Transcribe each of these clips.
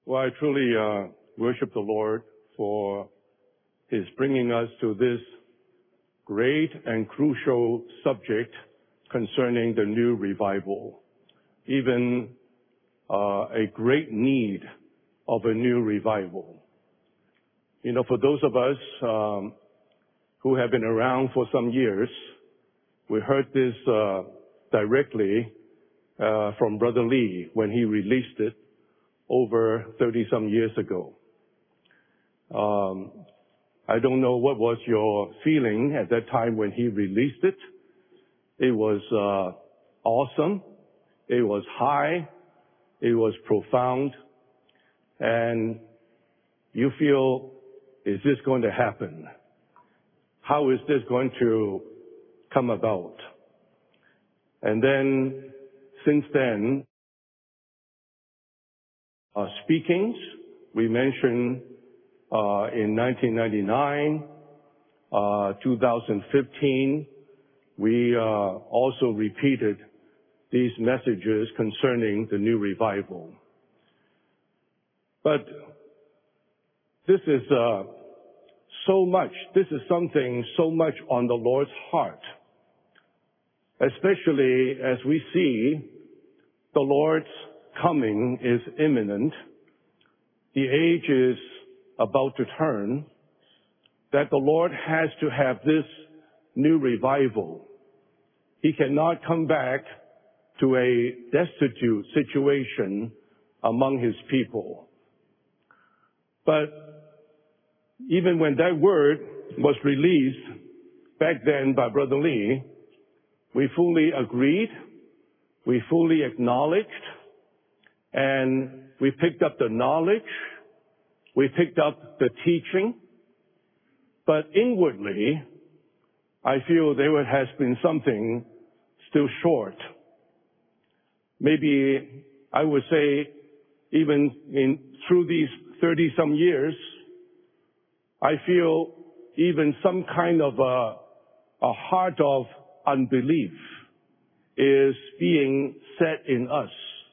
Well, I truly worship the Lord for His bringing us to this great and crucial subject concerning the new revival. Even a great need of a new revival. You know, for those of us who have been around for some years, we heard this directly from Brother Lee when he released it over 30-some years ago. I don't know what was your feeling at that time when he released it. It was awesome. It was high. It was profound. And you feel, is this going to happen? How is this going to come about? And then, since then, speakings, we mentioned in 1999, 2015, we also repeated these messages concerning the new revival. But this is this is something so much on the Lord's heart, especially as we see the Lord's coming is imminent. The age is about to turn, that the Lord has to have this new revival. He cannot come back to a destitute situation among His people. But even when that word was released back then by Brother Lee, we fully agreed, we fully acknowledged, and we picked up the knowledge, we picked up the teaching. But inwardly, I feel there has been something still short. Maybe I would say even through these 30-some years, I feel even some kind of a heart of unbelief is being set in us.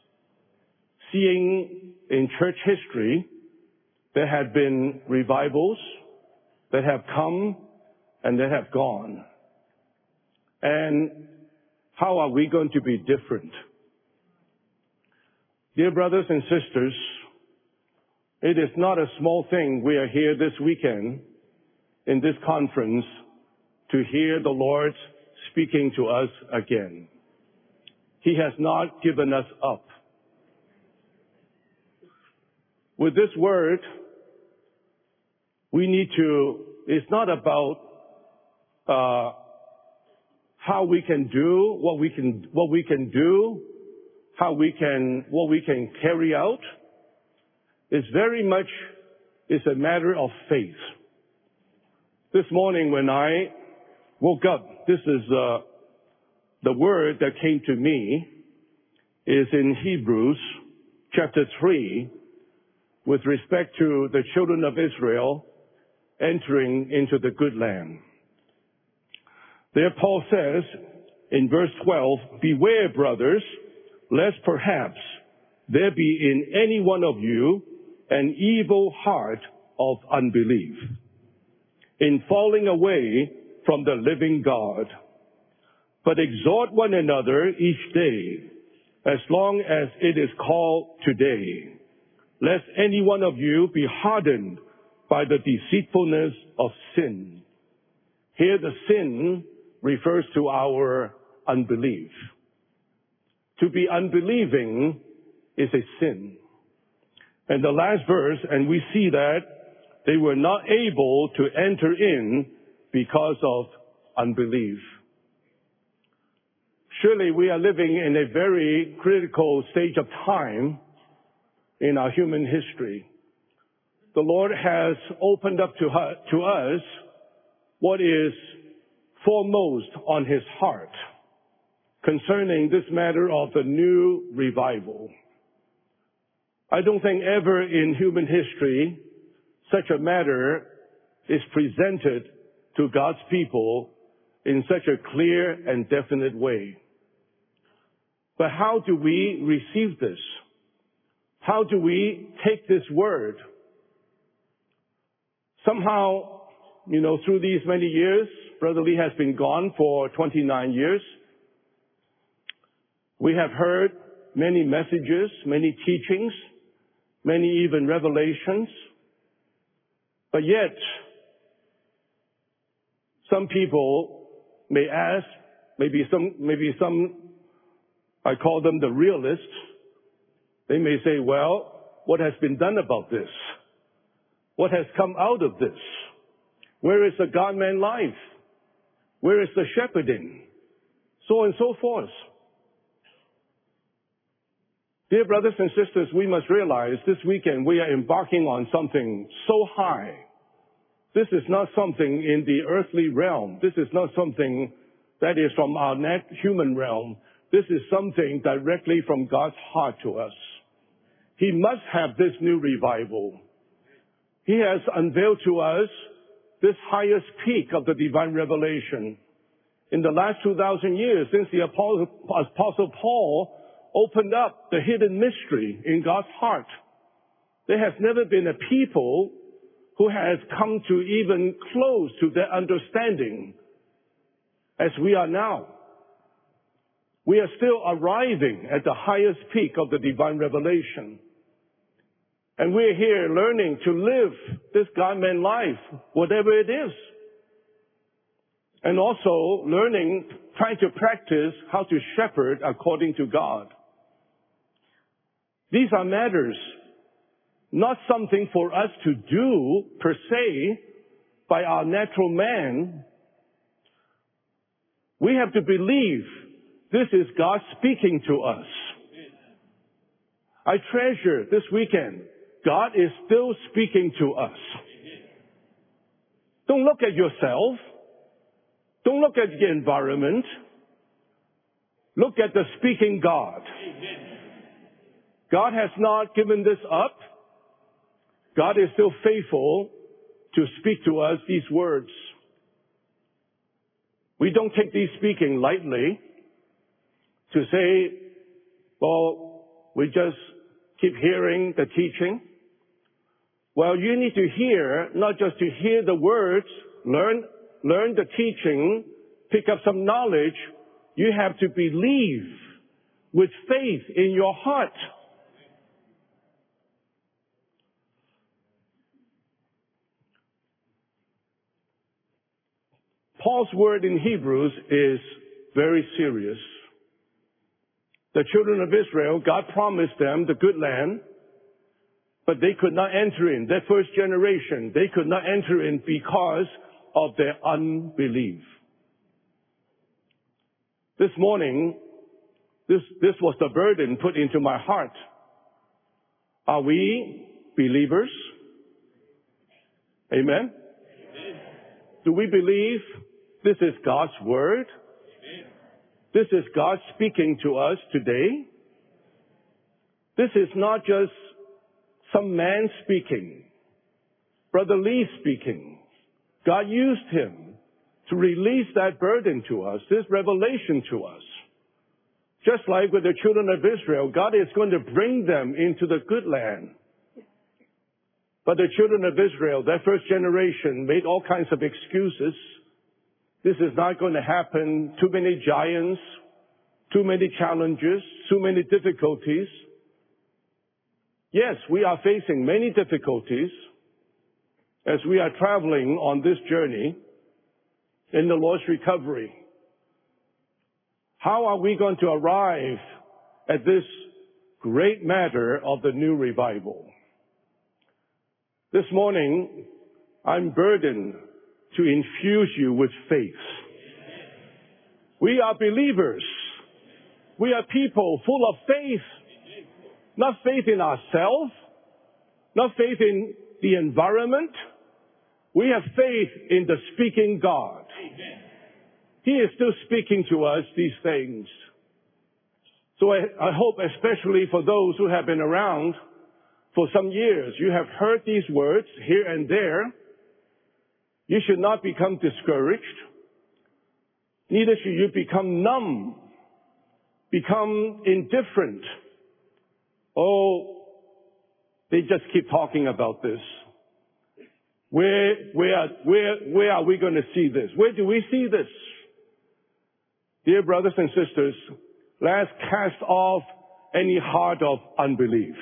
Seeing in church history, there have been revivals that have come and that have gone. And how are we going to be different? Dear brothers and sisters, it is not a small thing we are here this weekend in this conference to hear the Lord speaking to us again. He has not given us up. With this word, it's not about how we can do, what we can do, what we can carry out. It's very much, it's a matter of faith. This morning when I woke up, this is the word that came to me is in Hebrews chapter 3 with respect to the children of Israel entering into the good land. There Paul says in verse 12, "Beware, brothers, lest perhaps there be in any one of you an evil heart of unbelief, in falling away from the living God. But exhort one another each day, as long as it is called today, lest any one of you be hardened by the deceitfulness of sin." Here the sin refers to our unbelief. To be unbelieving is a sin. And the last verse, and we see that they were not able to enter in because of unbelief. Surely we are living in a very critical stage of time in our human history. The Lord has opened up to us what is foremost on His heart concerning this matter of the new revival. I don't think ever in human history such a matter is presented to God's people in such a clear and definite way. But how do we receive this? how do we take this word? Somehow, through these many years, Brother Lee has been gone for 29 years. We have heard many messages, many teachings, many even revelations. But yet, some people may ask, maybe some, I call them the realists, they may say, well, what has been done about this? What has come out of this? Where is the God-man life? Where is the shepherding? So on and so forth. Dear brothers and sisters, we must realize this weekend we are embarking on something so high. This is not something in the earthly realm. This is not something that is from our human realm. This is something directly from God's heart to us. He must have this new revival. He has unveiled to us this highest peak of the divine revelation. In the last 2,000 years, since the Apostle Paul opened up the hidden mystery in God's heart, there has never been a people who has come to even close to their understanding as we are now. We are still arriving at the highest peak of the divine revelation. And we're here learning to live this God-man life, whatever it is. And also trying to practice how to shepherd according to God. These are matters, not something for us to do per se by our natural man. We have to believe this is God speaking to us. I treasure this weekend. God is still speaking to us. Don't look at yourself. Don't look at the environment. Look at the speaking God. God has not given this up. God is still faithful to speak to us these words. We don't take these speaking lightly to say, well, we just keep hearing the teaching. Well, you need to hear, not just to hear the words, learn the teaching, pick up some knowledge. You have to believe with faith in your heart. Paul's word in Hebrews is very serious. The children of Israel, God promised them the good land, but they could not enter in. Their first generation, they could not enter in because of their unbelief. This morning, this was the burden put into my heart. Are we believers? Amen? Do we believe this is God's word? This is God speaking to us today. This is not just some man speaking. Brother Lee speaking. God used him to release that burden to us, this revelation to us. Just like with the children of Israel, God is going to bring them into the good land. But the children of Israel, their first generation, made all kinds of excuses. This is not going to happen. Too many giants, too many challenges, too many difficulties. Yes, we are facing many difficulties as we are traveling on this journey in the Lord's recovery. How are we going to arrive at this great matter of the new revival? This morning, I'm burdened to infuse you with faith. We are believers. We are people full of faith. Not faith in ourselves, not faith in the environment. We have faith in the speaking God. He is still speaking to us these things. So I hope, especially for those who have been around for some years, you have heard these words here and there. You should not become discouraged. Neither should you become numb, become indifferent. Oh, They just keep talking about this. Where are we going to see this? Where do we see this? Dear brothers and sisters, let's cast off any heart of unbelief.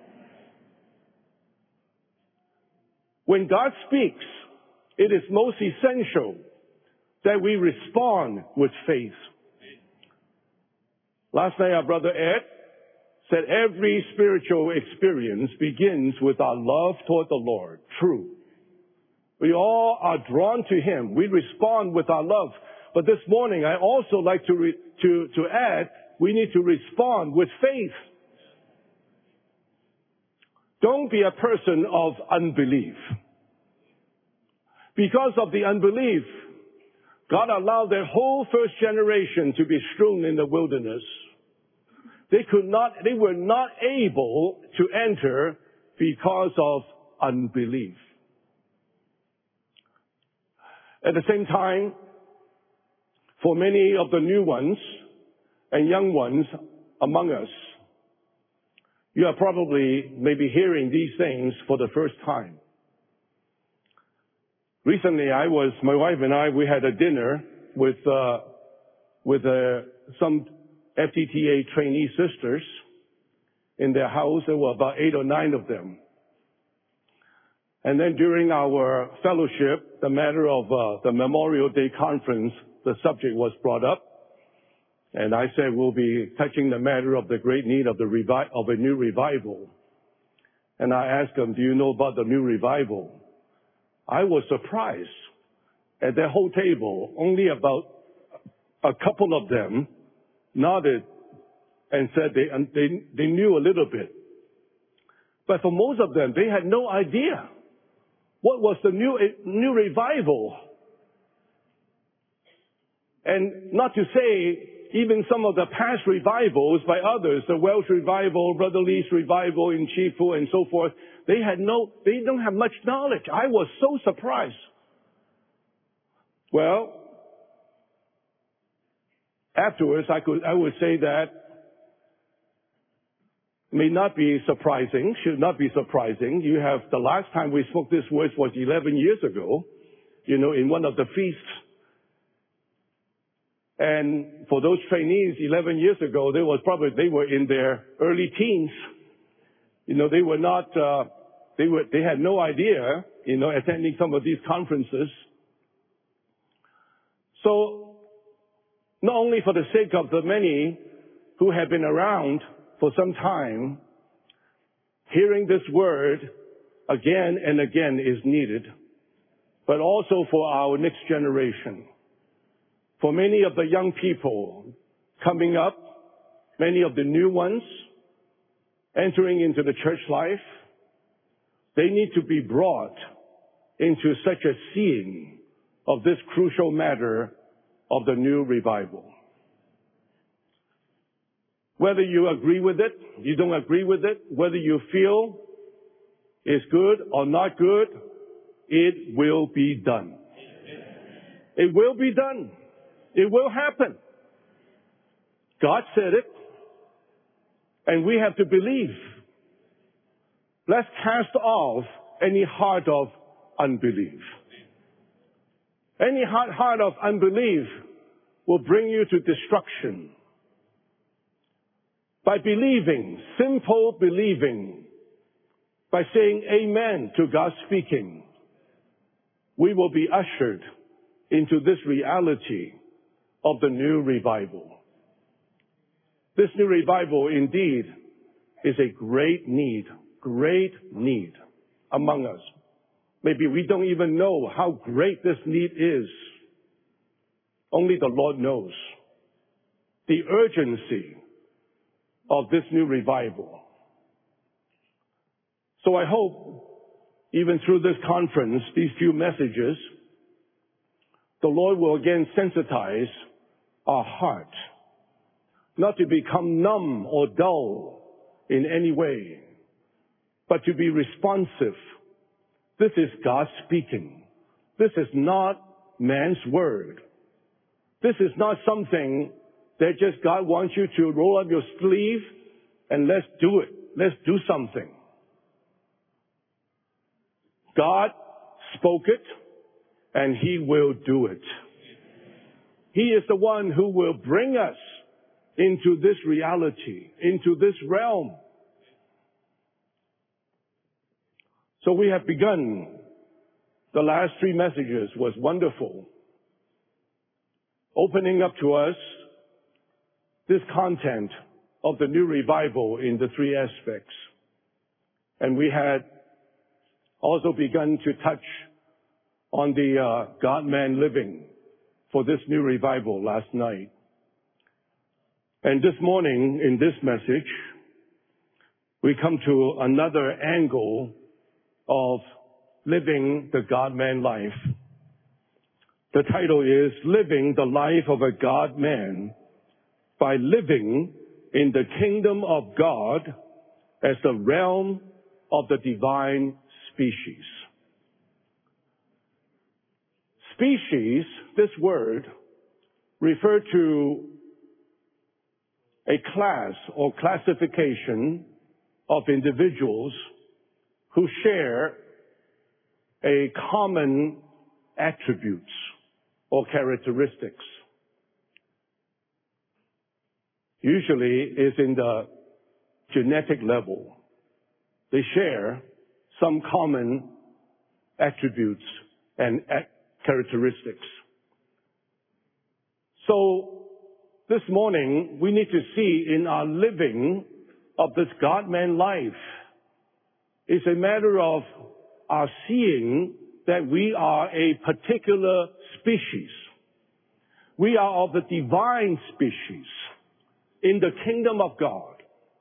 When God speaks, it is most essential that we respond with faith. Last night, our brother Ed said every spiritual experience begins with our love toward the Lord. True. We all are drawn to Him. We respond with our love. But this morning, I also like to add, we need to respond with faith. Don't be a person of unbelief. Because of the unbelief, God allowed their whole first generation to be strewn in the wilderness. They were not able to enter because of unbelief. At the same time, for many of the new ones and young ones among us, you are probably maybe hearing these things for the first time. Recently, my wife and I, we had a dinner with some FTTA trainee sisters in their house. There were about 8 or 9 of them. And then during our fellowship, the matter of the Memorial Day conference, the subject was brought up. And I said we'll be touching the matter of the great need of a new revival. And I asked them, do you know about the new revival? I was surprised. At their whole table, only about a couple of them nodded and said they knew a little bit. But for most of them, they had no idea what was the new revival. And not to say even some of the past revivals by others, the Welsh revival, Brother Lee's revival in Chifu and so forth, they don't have much knowledge. I was so surprised. Well, afterwards I would say that may not be surprising, should not be surprising. You have the last time we spoke this words was 11 years ago, in one of the feasts. And for those trainees 11 years ago, they were in their early teens. They were not, they had no idea, attending some of these conferences. So, not only for the sake of the many who have been around for some time, hearing this word again and again is needed, but also for our next generation. For many of the young people coming up, many of the new ones entering into the church life, they need to be brought into such a seeing of this crucial matter of the new revival. Whether you agree with it, you don't agree with it, whether you feel it's good or not good, it will be done. It will be done. It will happen. God said it, and we have to believe. Let's cast off any heart of unbelief. Any heart of unbelief will bring you to destruction. By believing, simple believing, by saying amen to God speaking, we will be ushered into this reality of the new revival. This new revival indeed is a great need among us. Maybe we don't even know how great this need is. Only the Lord knows the urgency of this new revival. So I hope, even through this conference, these few messages, the Lord will again sensitize our heart, not to become numb or dull in any way, but to be responsive. This is God speaking. This is not man's word. This is not something that just God wants you to roll up your sleeve and let's do it. Let's do something. God spoke it, and He will do it. He is the one who will bring us into this reality, into this realm. So we have begun. The last 3 messages was wonderful, opening up to us this content of the new revival in the 3 aspects. And we had also begun to touch on the God-man living for this new revival last night. And this morning, in this message, we come to another angle of living the God-man life. The title is Living the Life of a God-man by Living in the Kingdom of God as the realm of the divine species. Species, this word, refer to a class or classification of individuals who share a common attributes or characteristics. Usually is in the genetic level. They share some common attributes and characteristics. So this morning, we need to see in our living of this God-man life, it's a matter of our seeing that we are a particular species. We are of the divine species in the kingdom of God.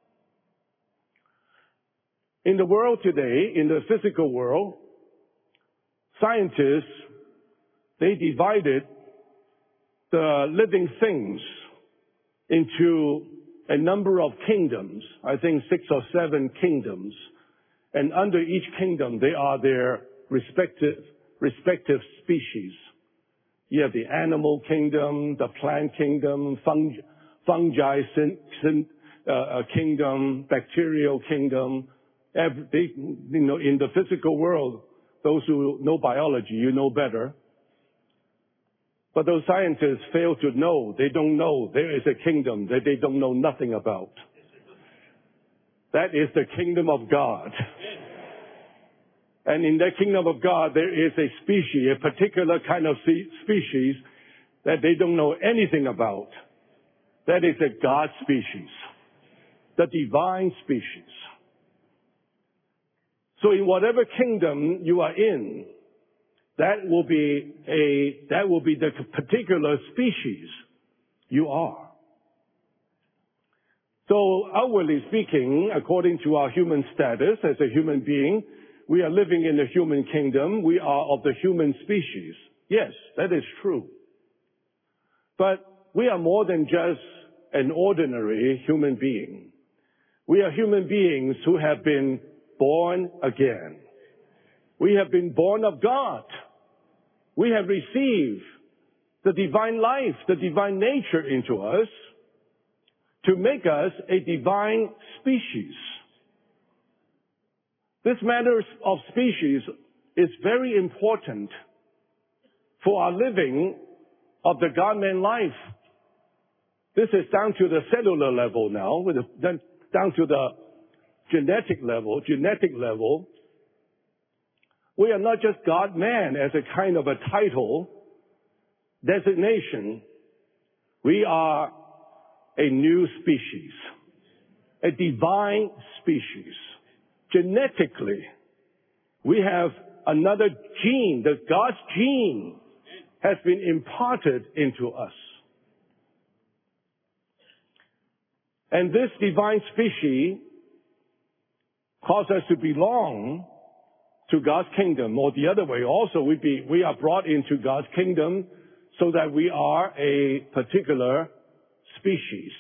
In the world today, in the physical world, scientists, they divided the living things into a number of kingdoms, I think 6 or 7 kingdoms. And under each kingdom, they are their respective species. You have the animal kingdom, the plant kingdom, fungi kingdom, bacterial kingdom. In the physical world, those who know biology, you know better. But those scientists fail to know. They don't know there is a kingdom that they don't know nothing about. That is the kingdom of God. And in that kingdom of God, there is a species, a particular kind of species that they don't know anything about. That is a God species, the divine species. So in whatever kingdom you are in, that will be the particular species you are. So outwardly speaking, according to our human status as a human being, we are living in the human kingdom. We are of the human species. Yes, that is true. But we are more than just an ordinary human being. We are human beings who have been born again. We have been born of God. We have received the divine life, the divine nature into us to make us a divine species. This matter of species is very important for our living of the God-man life. This is down to the cellular level now, down to the genetic level. We are not just God-man as a kind of a title, designation. We are a new species, a divine species. Genetically, we have another gene. The God's gene has been imparted into us. And this divine species causes us to belong to God's kingdom, or the other way also, we are brought into God's kingdom so that we are a particular species.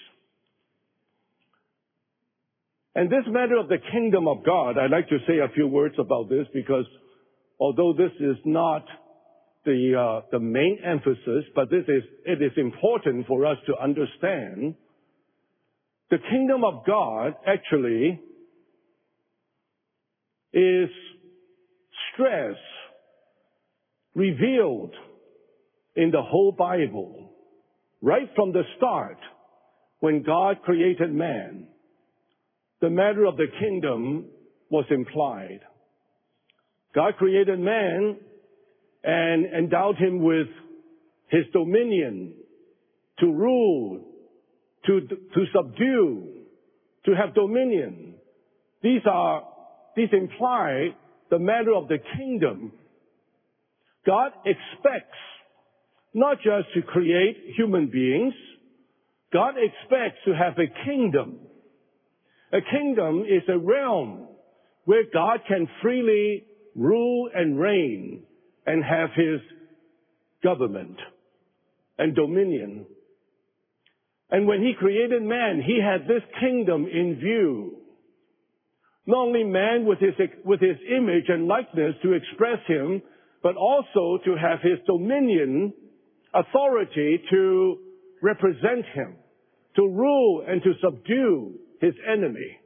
And this matter of the kingdom of God, I'd like to say a few words about this because although this is not the main emphasis, but it is important for us to understand. The kingdom of God actually is stress revealed in the whole Bible, right from the start, when God created man. The matter of the kingdom was implied. God created man and endowed him with his dominion to rule, to subdue, to have dominion. These imply the matter of the kingdom. God expects not just to create human beings, God expects to have a kingdom. A kingdom is a realm where God can freely rule and reign and have his government and dominion. And when he created man, he had this kingdom in view. Not only man with his image and likeness to express him, but also to have his dominion, authority to represent him, to rule and to subdue his enemy.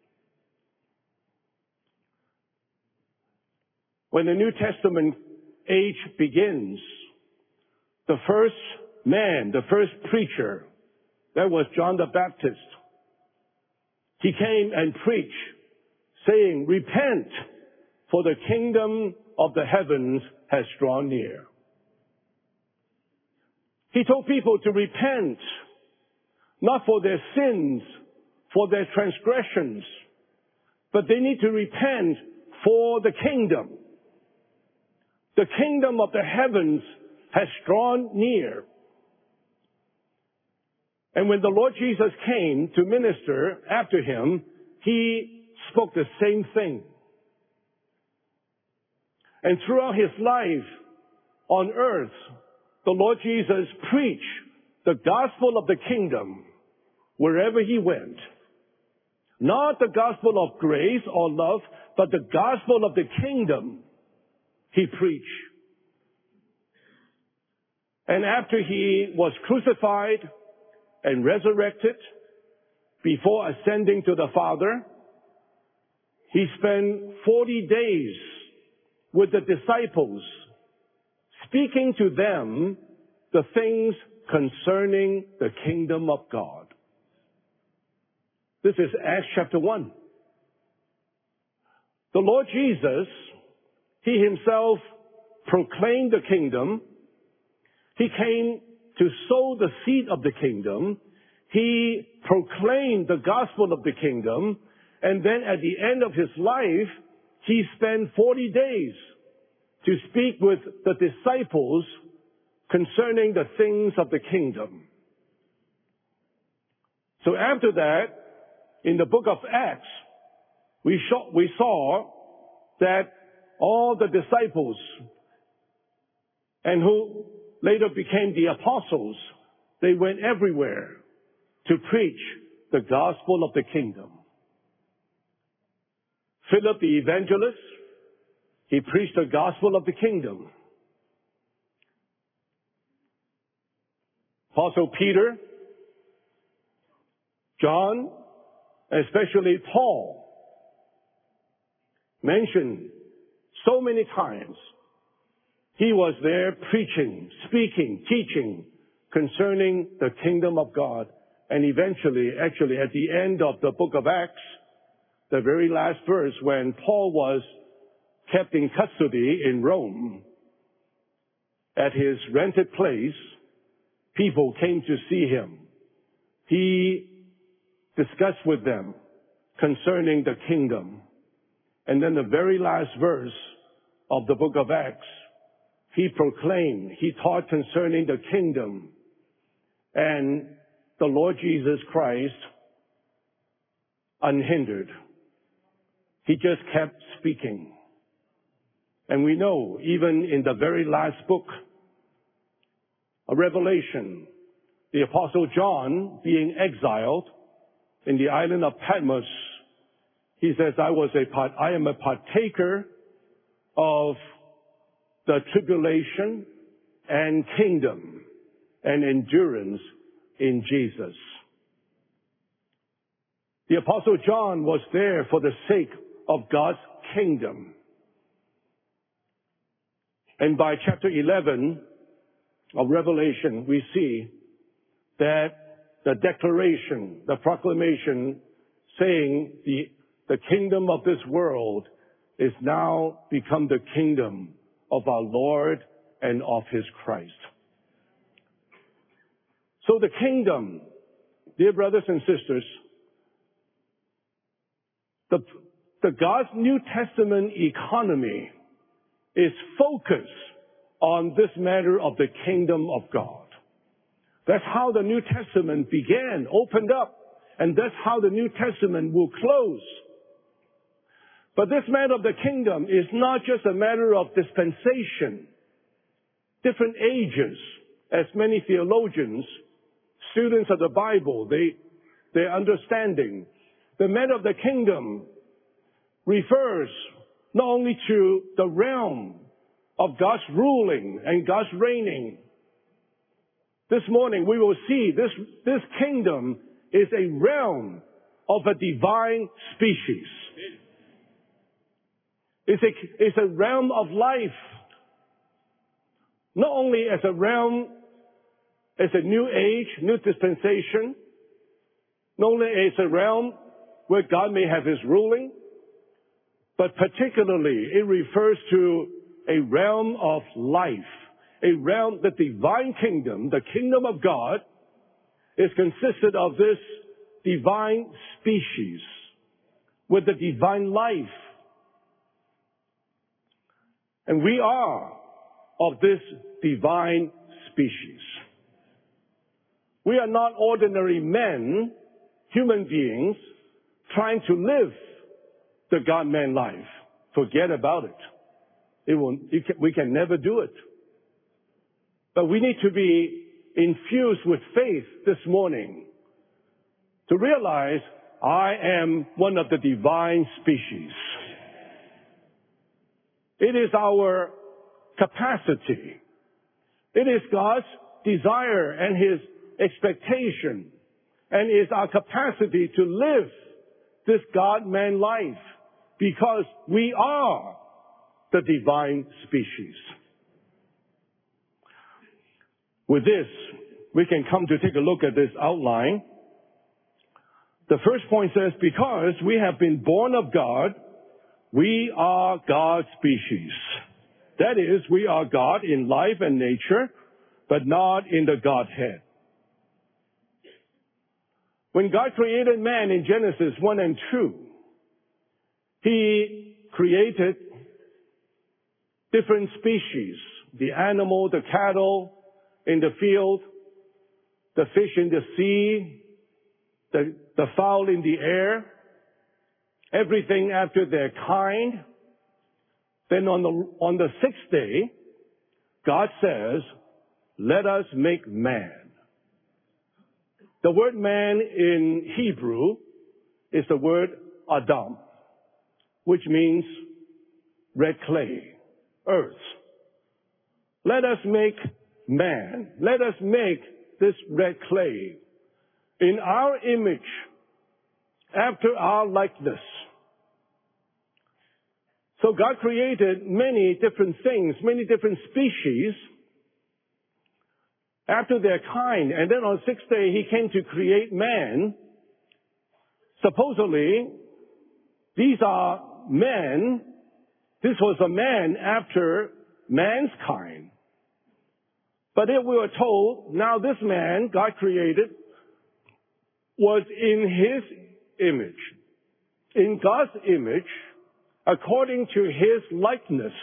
When the New Testament age begins, the first man, the first preacher, that was John the Baptist. He came and preached, saying, "Repent, for the kingdom of the heavens has drawn near." He told people to repent, not for their sins, for their transgressions, but they need to repent for the kingdom. The kingdom of the heavens has drawn near. And when the Lord Jesus came to minister after him, he spoke the same thing. And throughout his life on earth, the Lord Jesus preached the gospel of the kingdom wherever he went. Not the gospel of grace or love, but the gospel of the kingdom he preached. And after he was crucified and resurrected, before ascending to the Father, he spent 40 days with the disciples, speaking to them the things concerning the kingdom of God. This is Acts chapter 1. The Lord Jesus, he himself proclaimed the kingdom. He came to sow the seed of the kingdom. He proclaimed the gospel of the kingdom. And then at the end of his life, he spent 40 days to speak with the disciples concerning the things of the kingdom. So after that, in the book of Acts, we saw that all the disciples, and who later became the apostles, they went everywhere to preach the gospel of the kingdom. Philip the evangelist, he preached the gospel of the kingdom. Apostle Peter, John, especially Paul, mentioned so many times. He was there preaching, speaking, teaching concerning the kingdom of God. And eventually, actually at the end of the book of Acts, the very last verse, when Paul was kept in custody in Rome, at his rented place, people came to see him. He discussed with them concerning the kingdom. And then the very last verse of the book of Acts, he proclaimed, he taught concerning the kingdom and the Lord Jesus Christ unhindered. He just kept speaking. And we know, even in the very last book of Revelation, the Apostle John, being exiled in the island of Patmos, he says, I am a partaker of the tribulation and kingdom and endurance in Jesus. The Apostle John was there for the sake of God's kingdom. And by chapter 11 of Revelation, we see that the declaration, the proclamation saying the kingdom of this world is now become the kingdom of our Lord and of His Christ. So the kingdom, dear brothers and sisters, the God's New Testament economy is focused on this matter of the kingdom of God. That's how the New Testament began, opened up, and that's how the New Testament will close. But this matter of the kingdom is not just a matter of dispensation, different ages, as many theologians, students of the Bible, their understanding. The matter of the kingdom refers not only to the realm of God's ruling and God's reigning. This morning we will see this kingdom is a realm of a divine species. It's a realm of life. Not only as a realm, as a new age, new dispensation, not only as a realm where God may have His ruling, but particularly it refers to a realm of life, a realm, the divine kingdom, the kingdom of God, is consisted of this divine species with the divine life. And we are of this divine species. We are not ordinary men, human beings, trying to live the God-man life. Forget about it. We can never do it. But we need to be infused with faith this morning to realize I am one of the divine species. It is our capacity. It is God's desire and His expectation, and is our capacity to live this God-man life, because we are the divine species. With this, we can come to take a look at this outline. The first point says, because we have been born of God, we are God's species. That is, we are God in life and nature, but not in the Godhead. When God created man in Genesis 1 and 2, He created different species, the animal, the cattle in the field, the fish in the sea, the fowl in the air, everything after their kind. Then on the sixth day, God says, let us make man. The word man in Hebrew is the word Adam, which means red clay, earth. Let us make man. Let us make this red clay in our image, after our likeness. So God created many different things, many different species after their kind. And then on the sixth day, He came to create man. Supposedly, these are men. This was a man after man's kind. But if we were told, now this man God created was in His image, in God's image, according to His likeness.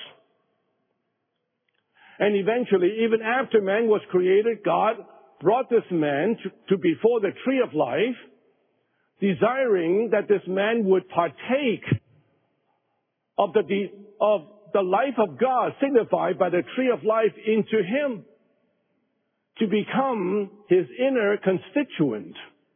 And eventually, even after man was created, God brought this man to before the tree of life, desiring that this man would partake of the life of God signified by the tree of life into him, to become his inner constituent.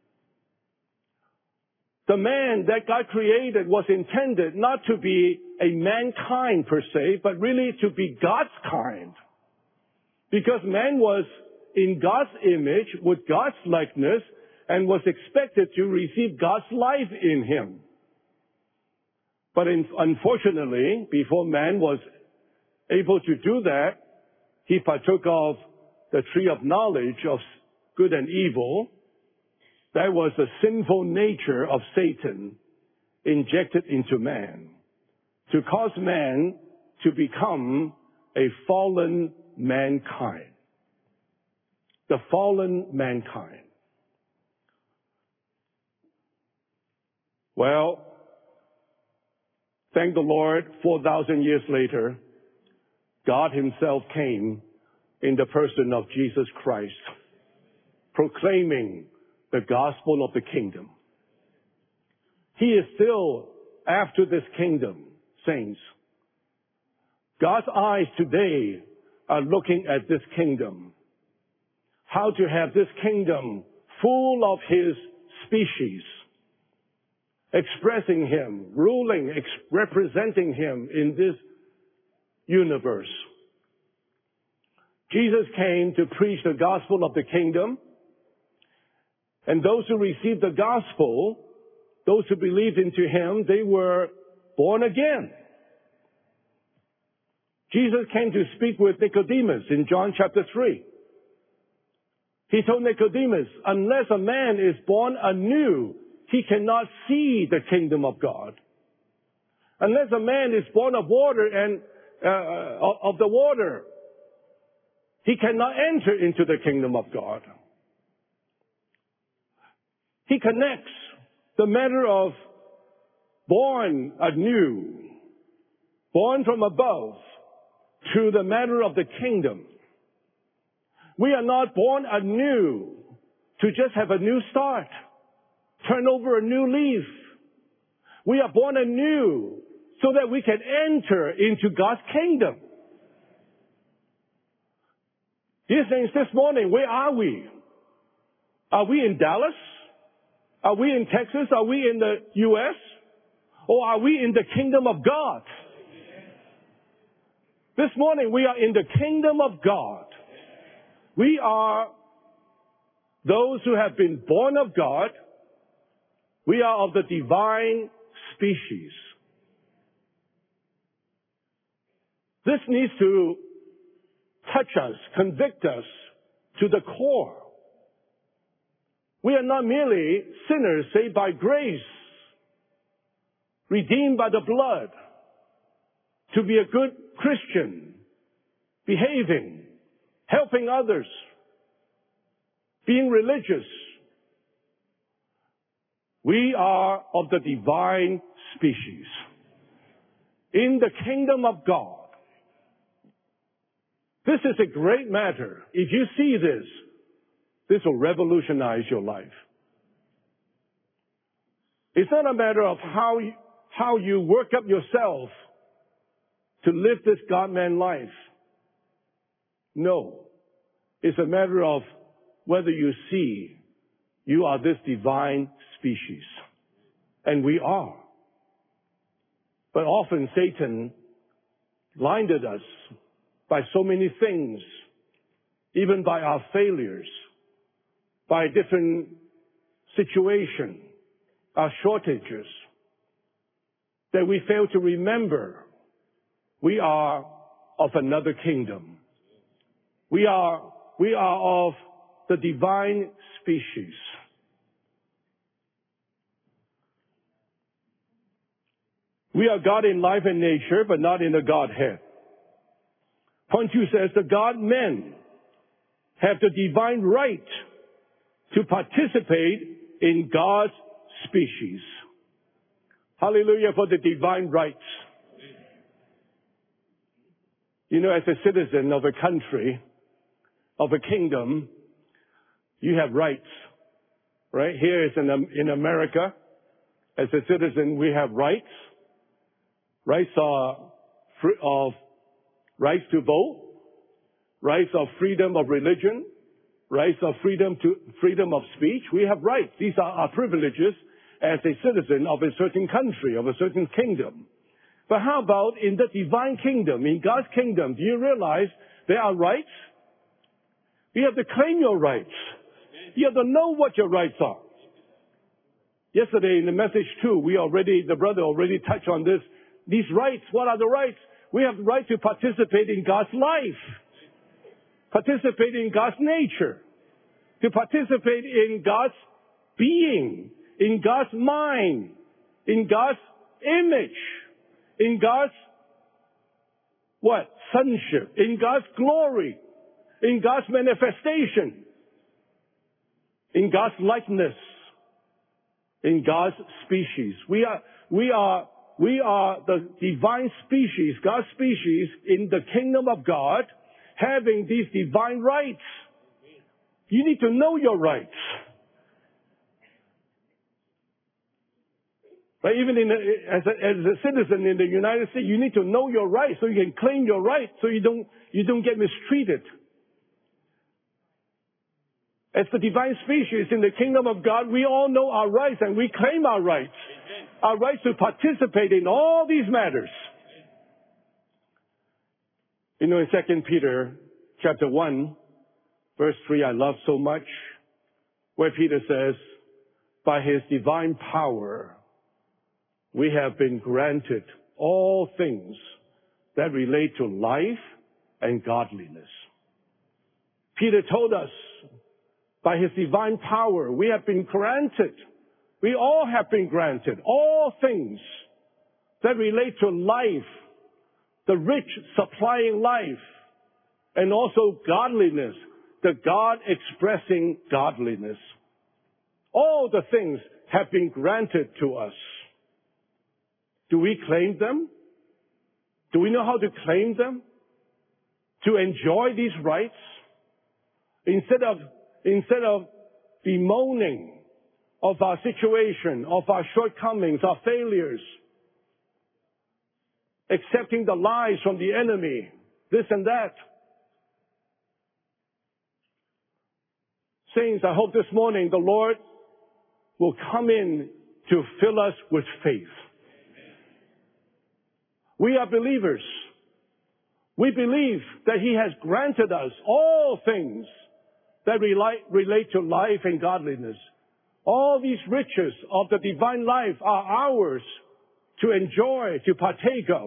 The man that God created was intended not to be a mankind per se, but really to be God's kind. Because man was in God's image, with God's likeness, and was expected to receive God's life in him. But unfortunately, before man was able to do that, he partook of the tree of knowledge of good and evil. That was the sinful nature of Satan injected into man to cause man to become a fallen mankind. The fallen mankind. Well, thank the Lord, 4,000 years later, God himself came in the person of Jesus Christ, proclaiming the gospel of the kingdom. He is still after this kingdom, saints. God's eyes today are looking at this kingdom. How to have this kingdom full of his species, expressing him, ruling, representing him in this universe. Jesus came to preach the gospel of the kingdom, and those who received the gospel, those who believed into him, they were born again. Jesus came to speak with Nicodemus in John chapter 3. He told Nicodemus, unless a man is born anew, he cannot see the kingdom of God. Unless a man is born of water and of the water, he cannot enter into the kingdom of God. He connects the matter of born anew, born from above, to the matter of the kingdom. We are not born anew to just have a new start, turn over a new leaf. We are born anew so that we can enter into God's kingdom. Dear saints, this morning, where are we? Are we in Dallas? Are we in Texas? Are we in the U.S.? Or are we in the kingdom of God? This morning, we are in the kingdom of God. We are those who have been born of God. We are of the divine species. This needs to touch us, convict us to the core. We are not merely sinners saved by grace, redeemed by the blood, to be a good Christian, behaving, helping others, being religious. We are of the divine species in the kingdom of God. This is a great matter. If you see this, this will revolutionize your life. It's not a matter of how you work up yourself to live this God-man life. No. It's a matter of whether you see you are this divine species. And we are. But often Satan blinded us by so many things, even by our failures, by different situations, our shortages, that we fail to remember we are of another kingdom. We are of the divine species. We are God in life and nature, but not in the Godhead. Point 2 says the God-men have the divine right to participate in God's species. Hallelujah for the divine rights. You know, as a citizen of a country, of a kingdom, you have rights, right? Here is in America, as a citizen, we have rights. Rights are of rights to vote, rights of freedom of religion, rights of freedom of speech. We have rights. These are our privileges as a citizen of a certain country, of a certain kingdom. But how about in the divine kingdom, in God's kingdom? Do you realize there are rights? You have to claim your rights. You have to know what your rights are. Yesterday in the message 2, the brother already touched on this. These rights, what are the rights? We have the right to participate in God's life, participate in God's nature, to participate in God's being, in God's mind, in God's image, in God's what? Sonship, in God's glory, in God's manifestation, in God's likeness, in God's species. We are the divine species, God's species in the kingdom of God, having these divine rights. You need to know your rights. But even as a citizen in the United States, you need to know your rights so you can claim your rights, so you don't get mistreated. As the divine species in the kingdom of God, we all know our rights and we claim our rights. Our rights to participate in all these matters. You know, in 2 Peter chapter 1, verse 3, I love so much, where Peter says, by his divine power, we have been granted all things that relate to life and godliness. Peter told us, by his divine power, we have been granted, we all have been granted all things that relate to life, the rich supplying life, and also godliness, the God expressing godliness. All the things have been granted to us. Do we claim them? Do we know how to claim them? To enjoy these rights? Instead of bemoaning of our situation, of our shortcomings, our failures, accepting the lies from the enemy, this and that. Saints, I hope this morning the Lord will come in to fill us with faith. We are believers. We believe that He has granted us all things that relate to life and godliness. All these riches of the divine life are ours to enjoy, to partake of.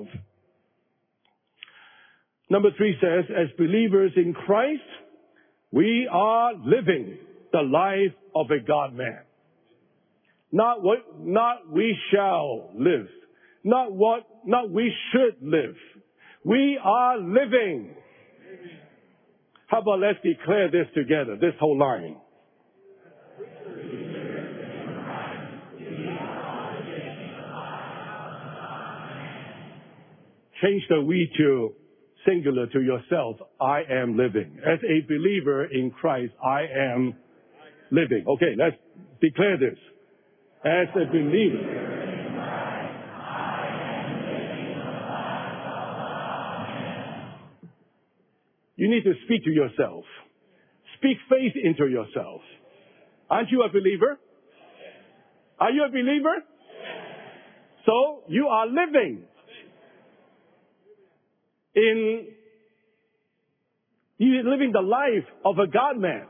Number 3 says, as believers in Christ, we are living the life of a God-man. Not we shall live. Not we should live. We are living. How about let's declare this together, this whole line. Change the we to singular to yourself. I am living. As a believer in Christ, I am living. Okay, let's declare this. As a believer. You need to speak to yourself. Speak faith into yourself. Aren't you a believer? Are you a believer? So you are living you're living the life of a God-man.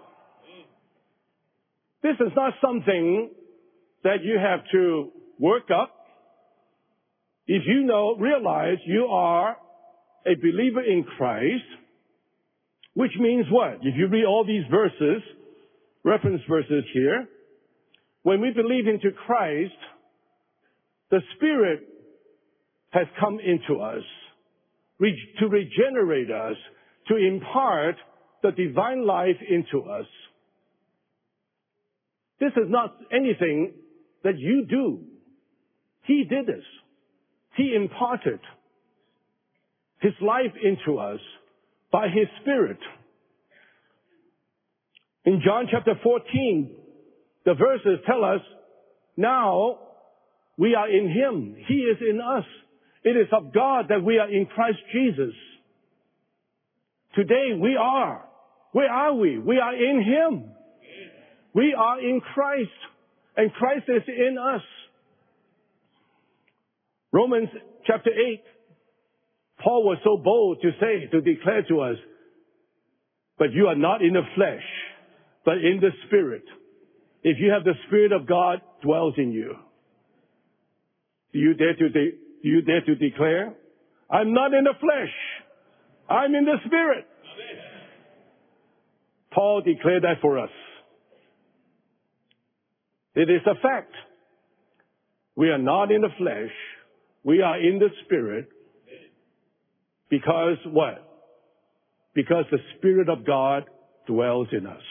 This is not something that you have to work up. If you realize you are a believer in Christ, which means what? If you read all these verses, reference verses here, when we believe into Christ, the Spirit has come into us to regenerate us, to impart the divine life into us. This is not anything that you do. He did this. He imparted His life into us by His Spirit. In John chapter 14, the verses tell us, now we are in Him. He is in us. It is of God that we are in Christ Jesus. Today we are. Where are we? We are in Him. We are in Christ. And Christ is in us. Romans chapter 8, Paul was so bold to declare to us, but you are not in the flesh, but in the Spirit. If you have the Spirit of God dwells in you. Do you dare to declare, I'm not in the flesh. I'm in the Spirit. Paul declared that for us. It is a fact. We are not in the flesh. We are in the Spirit. Because what? Because the Spirit of God dwells in us.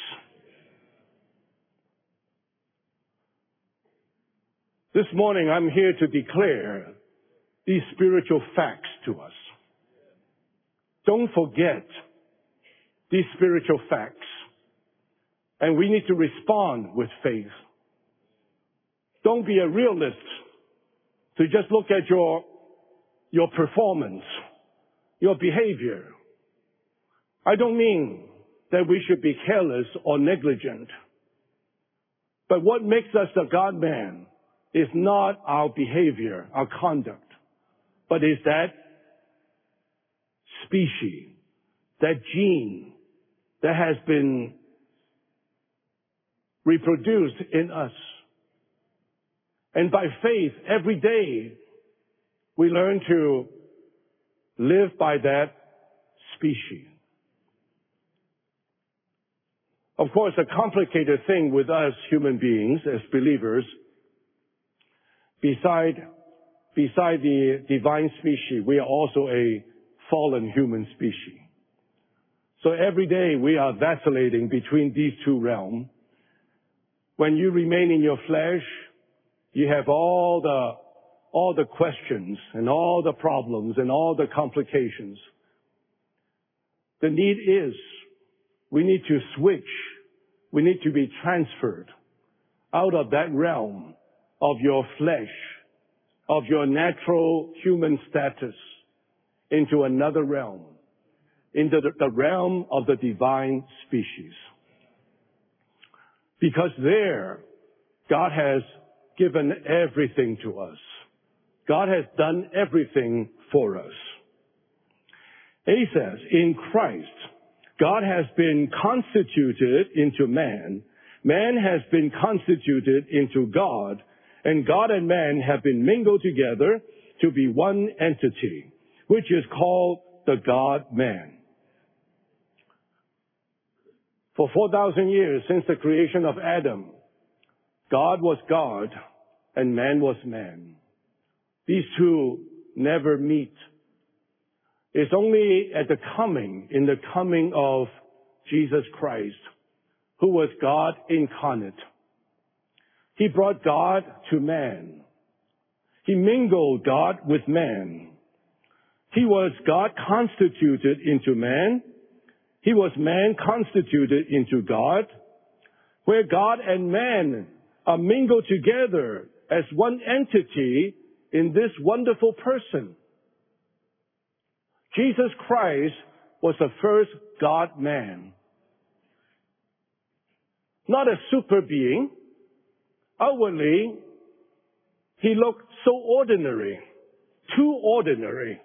This morning, I'm here to declare these spiritual facts to us. Don't forget these spiritual facts. And we need to respond with faith. Don't be a realist to just look at your performance, your behavior. I don't mean that we should be careless or negligent. But what makes us a God-man is not our behavior, our conduct, but is that species, that gene that has been reproduced in us. And by faith, every day, we learn to live by that species. Of course, a complicated thing with us human beings as believers, beside the divine species, we are also a fallen human species. So every day we are vacillating between these two realms. When you remain in your flesh, you have all the questions and all the problems and all the complications. The need is we need to switch. We need to be transferred out of that realm of your flesh, of your natural human status, into another realm, into the realm of the divine species. Because there, God has given everything to us. God has done everything for us. He says, in Christ, God has been constituted into man. Man has been constituted into God. And God and man have been mingled together to be one entity, which is called the God-man. For 4,000 years, since the creation of Adam, God was God and man was man. These two never meet. It's only in the coming of Jesus Christ, who was God incarnate. He brought God to man. He mingled God with man. He was God constituted into man. He was man constituted into God, where God and man are mingled together as one entity in this wonderful person. Jesus Christ was the first God-man. Not a super being. Outwardly, he looked so ordinary, too ordinary.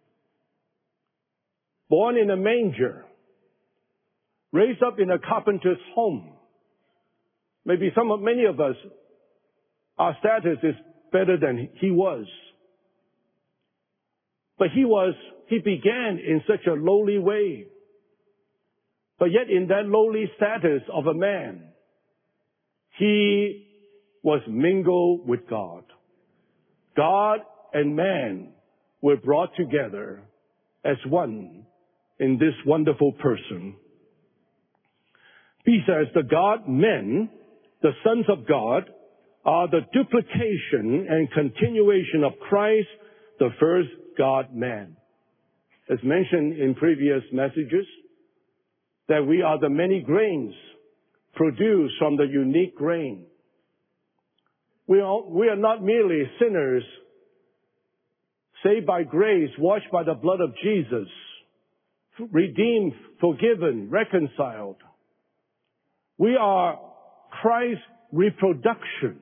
Born in a manger, raised up in a carpenter's home. Maybe many of us, our status is better than he was. But he began in such a lowly way. But yet in that lowly status of a man, he was mingled with God. God and man were brought together as one in this wonderful person. He says the God-men, the sons of God, are the duplication and continuation of Christ, the first God-man. As mentioned in previous messages, that we are the many grains produced from the unique grain. We are not merely sinners saved by grace, washed by the blood of Jesus, redeemed, forgiven, reconciled. We are Christ's reproduction.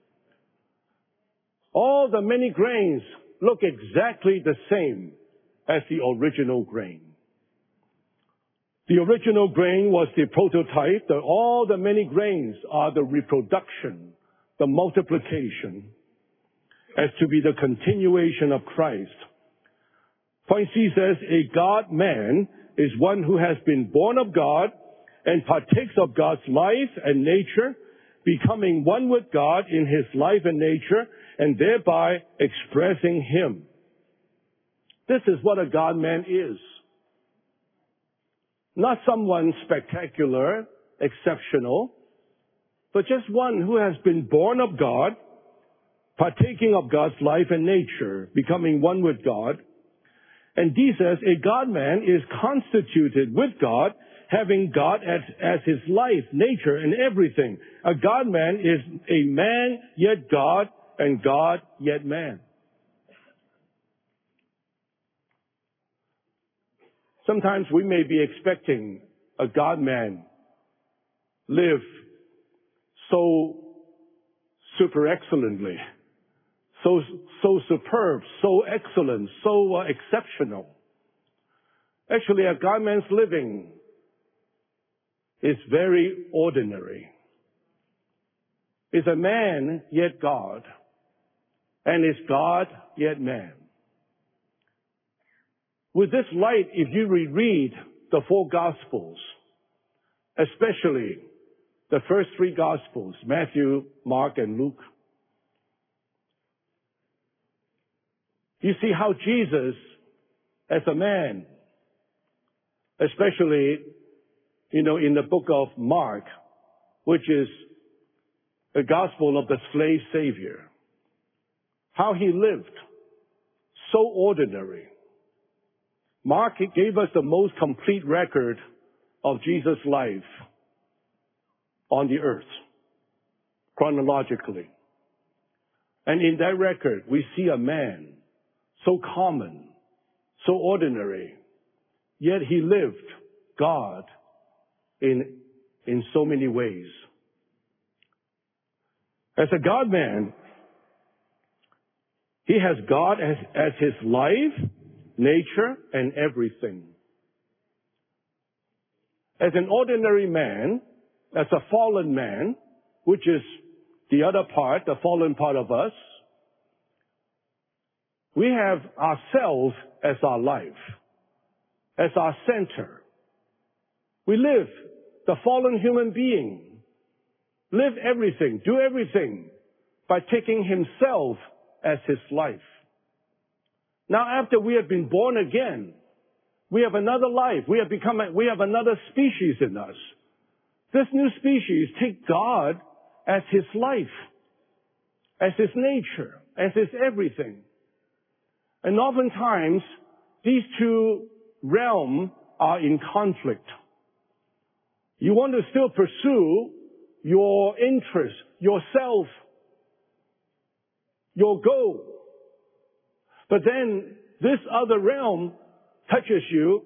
All the many grains look exactly the same as the original grain. The original grain was the prototype. All the many grains are the reproduction, the multiplication, as to be the continuation of Christ. Point C says, a God-man is one who has been born of God and partakes of God's life and nature, becoming one with God in his life and nature, and thereby expressing him. This is what a God-man is. Not someone spectacular, exceptional, but just one who has been born of God, partaking of God's life and nature, becoming one with God. And D says, a God-man is constituted with God, having God as his life, nature, and everything. A God-man is a man, yet God, and God, yet man. Sometimes we may be expecting a God-man live so super excellently, so superb, so excellent, so exceptional. Actually, a God-man's living is very ordinary. Is a man, yet God, and is God, yet man. With this light, if you reread the four Gospels, especially the first three Gospels, Matthew, Mark, and Luke, you see how Jesus, as a man, especially, in the book of Mark, which is the gospel of the slave Savior, how he lived, so ordinary. Mark gave us the most complete record of Jesus' life on the earth, chronologically. And in that record, we see a man so common, so ordinary, yet he lived God in so many ways. As a God-man, he has God as his life, nature, and everything. As an ordinary man, as a fallen man, which is the other part, the fallen part of us, we have ourselves as our life, as our center. We live, the fallen human being, live everything, do everything by taking himself as his life. Now, after we have been born again, we have another life. We have another species in us. This new species take God as his life, as his nature, as his everything. And oftentimes, these two realms are in conflict. You want to still pursue your interest, yourself, your goal. But then this other realm touches you,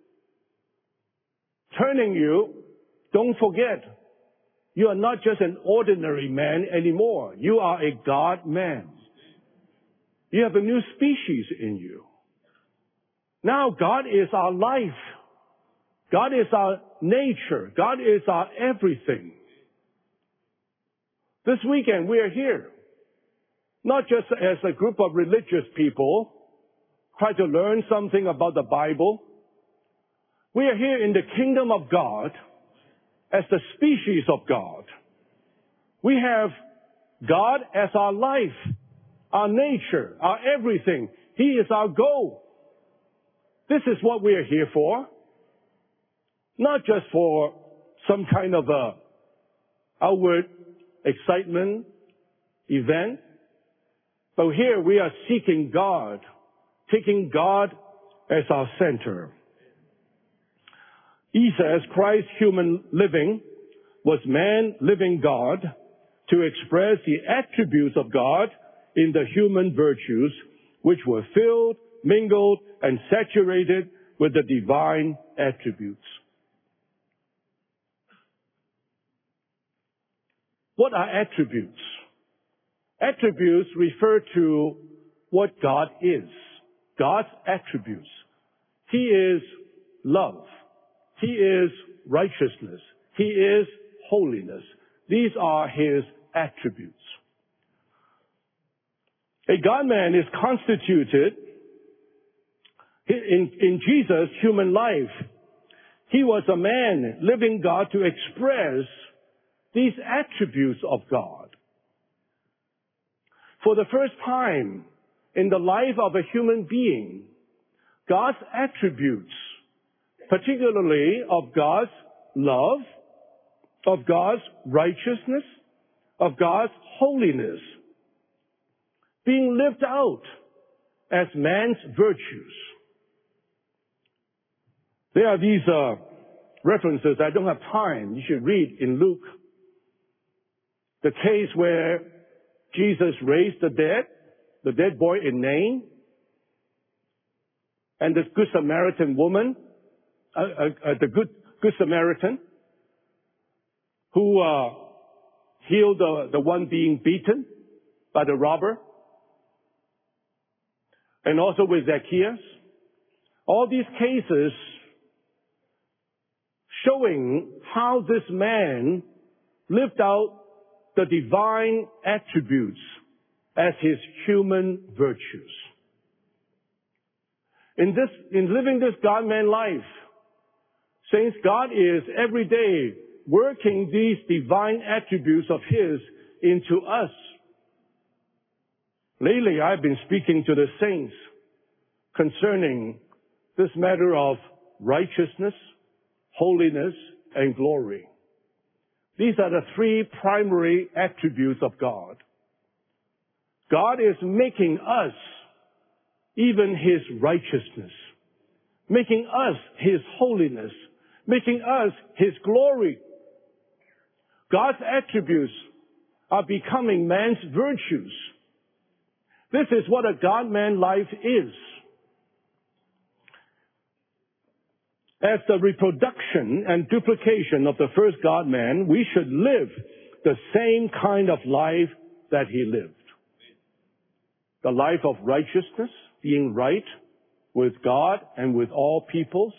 turning you. Don't forget, you are not just an ordinary man anymore. You are a God-man. You have a new species in you. Now God is our life. God is our nature. God is our everything. This weekend we are here, not just as a group of religious people try to learn something about the Bible. We are here in the kingdom of God as the species of God. We have God as our life, our nature, our everything. He is our goal. This is what we are here for. Not just for some kind of a outward excitement, event. But here we are seeking God, taking God as our center. He says Christ's human living was man living God to express the attributes of God in the human virtues, which were filled, mingled, and saturated with the divine attributes. What are attributes? Attributes refer to what God is. God's attributes. He is love. He is righteousness. He is holiness. These are his attributes. A God-man is constituted, in Jesus' human life, he was a man, living God, to express these attributes of God. For the first time in the life of a human being, God's attributes, particularly of God's love, of God's righteousness, of God's holiness, being lived out as man's virtues. There are these references. I don't have time. You should read in Luke the case where Jesus raised the dead boy in Nain, and the Good Samaritan woman, the Good Samaritan, who healed the one being beaten by the robber, and also with Zacchaeus. All these cases showing how this man lived out the divine attributes as his human virtues. In living this God-man life, saints, God is every day working these divine attributes of his into us. Lately, I've been speaking to the saints concerning this matter of righteousness, holiness, and glory. These are the three primary attributes of God. God is making us even his righteousness, making us his holiness, making us his glory. God's attributes are becoming man's virtues. This is what a God-man life is. As the reproduction and duplication of the first God-man, we should live the same kind of life that he lived. The life of righteousness, being right with God and with all peoples,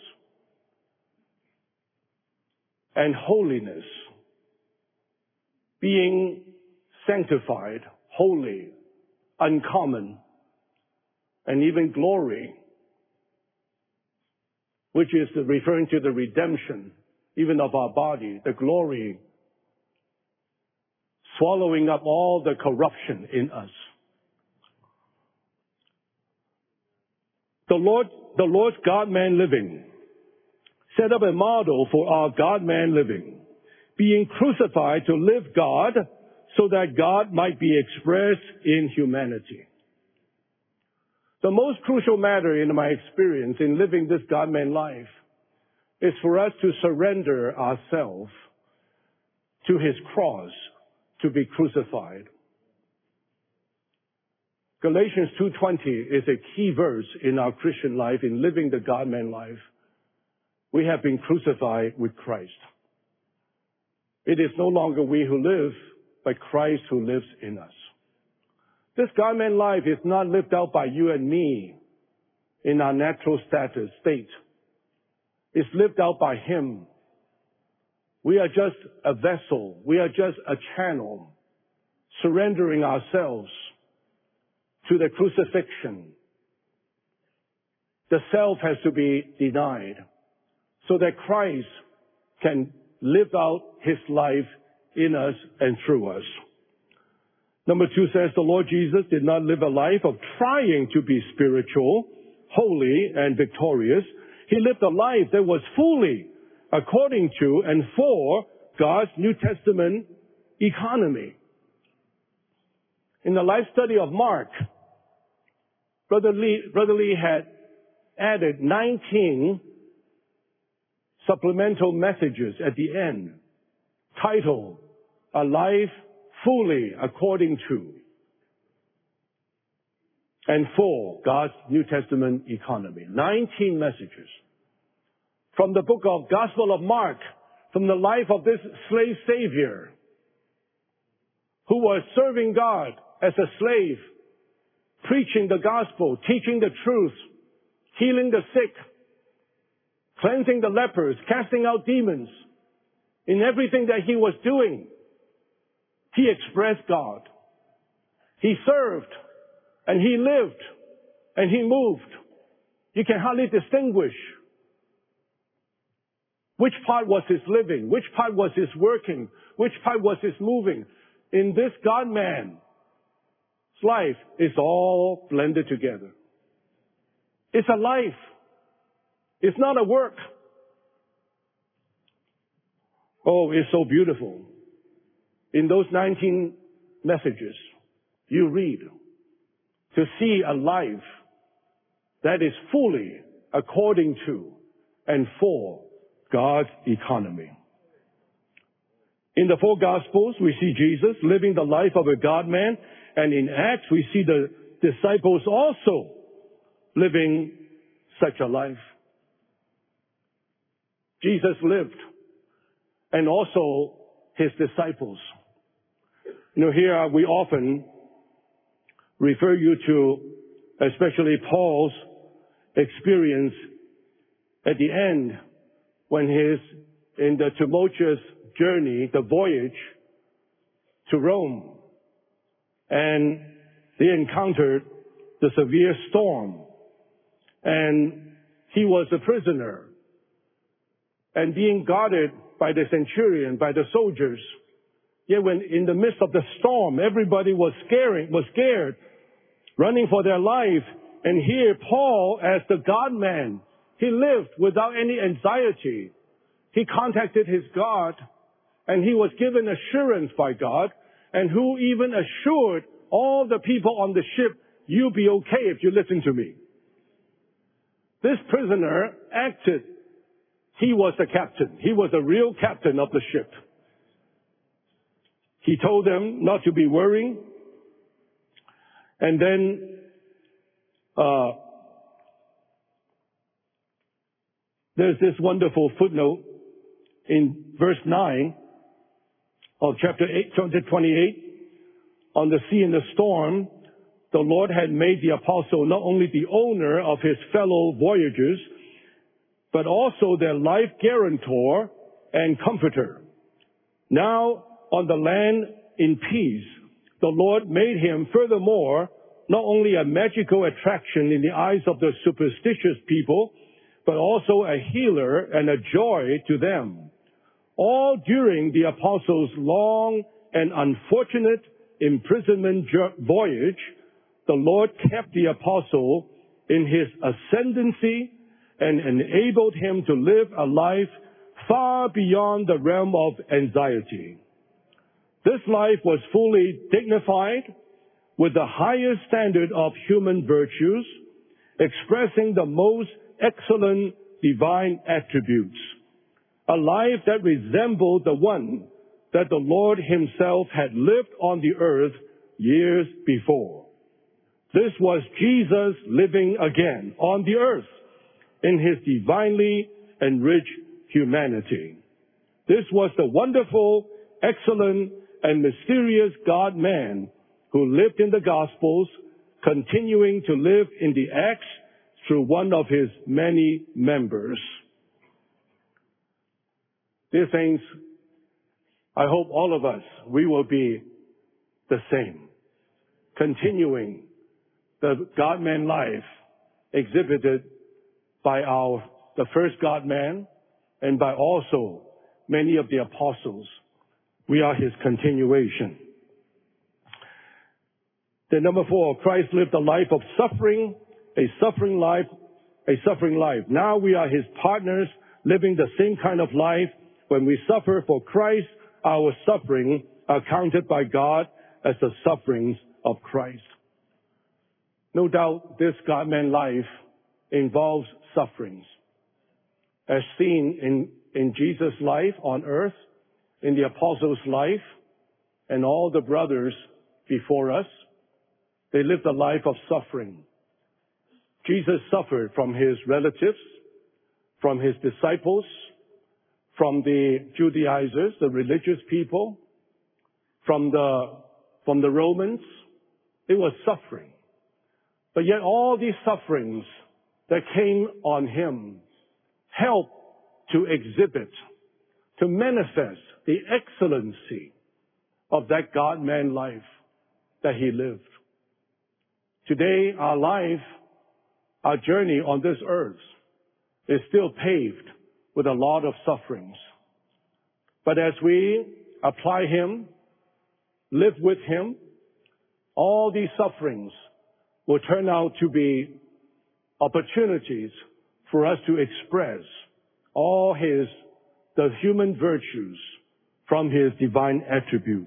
and holiness, being sanctified, holy, uncommon, and even glory, which is referring to the redemption, even of our body, the glory, swallowing up all the corruption in us. The Lord's God-man living set up a model for our God-man living, being crucified to live God so that God might be expressed in humanity. The most crucial matter in my experience in living this God-man life is for us to surrender ourselves to his cross to be crucified. Galatians 2:20 is a key verse in our Christian life, in living the God-man life. We have been crucified with Christ. It is no longer we who live, but Christ who lives in us. This God-man life is not lived out by you and me in our natural state. It's lived out by him. We are just a vessel. We are just a channel, surrendering ourselves to the crucifixion. The self has to be denied so that Christ can live out his life in us and through us. Number 2 says the Lord Jesus did not live a life of trying to be spiritual, holy, and victorious. He lived a life that was fully according to and for God's New Testament economy. In the life study of Mark, Brother Lee had added 19 supplemental messages at the end, titled, A Life Fully According to and for God's New Testament economy. 19 messages. From the book of Gospel of Mark, from the life of this slave savior, who was serving God as a slave, preaching the gospel, teaching the truth, healing the sick, cleansing the lepers, casting out demons. In everything that he was doing, he expressed God. He served, and he lived, and he moved You can hardly distinguish which part was his living, which part was his working, which part was his moving. In this God-man's life, it's all blended together. It's a life. It's not a work. Oh, it's so beautiful. In those 19 messages, you read to see a life that is fully according to and for God's economy. In the 4 Gospels, we see Jesus living the life of a God-man, and in Acts, we see the disciples also living such a life. Jesus lived, and also his disciples. Here we often refer you to, especially Paul's experience at the end when he's in the tumultuous journey, the voyage to Rome. And they encountered the severe storm. And he was a prisoner and being guarded by the centurion, by the soldiers. Yet when in the midst of the storm, everybody was scared, running for their life. And here Paul, as the God-man, he lived without any anxiety. He contacted his God, and he was given assurance by God, and who even assured all the people on the ship, you'll be okay if you listen to me. This prisoner acted, he was the captain. He was the real captain of the ship. He told them not to be worrying. And then there's this wonderful footnote in verse 9 of chapter 28. On the sea in the storm, the Lord had made the apostle not only the owner of his fellow voyagers, but also their life guarantor and comforter. Now, on the land in peace, the Lord made him furthermore not only a magical attraction in the eyes of the superstitious people, but also a healer and a joy to them. All during the apostles' long and unfortunate imprisonment voyage, the Lord kept the apostle in his ascendancy and enabled him to live a life far beyond the realm of anxiety. This life was fully dignified with the highest standard of human virtues, expressing the most excellent divine attributes. A life that resembled the one that the Lord himself had lived on the earth years before. This was Jesus living again on the earth in his divinely enriched humanity. This was the wonderful, excellent, and mysterious God-man who lived in the Gospels, continuing to live in the Acts through one of his many members. Dear saints, I hope all of us, we will be the same, continuing the God-man life exhibited by the first God-man and by also many of the apostles. We are his continuation. Then number 4, Christ lived a life of suffering, a suffering life. Now we are his partners, living the same kind of life. When we suffer for Christ, our suffering are counted by God as the sufferings of Christ. No doubt this God-man life involves sufferings. As seen in Jesus' life on earth, in the apostles' life, and all the brothers before us, they lived a life of suffering. Jesus suffered from his relatives, from his disciples, from the Judaizers, the religious people, from the Romans. It was suffering. But yet all these sufferings that came on him helped to exhibit, to manifest the excellency of that God-man life that he lived. Today, our life our journey on this earth is still paved with a lot of sufferings. But as we apply Him, live with Him, all these sufferings will turn out to be opportunities for us to express all the human virtues from His divine attributes.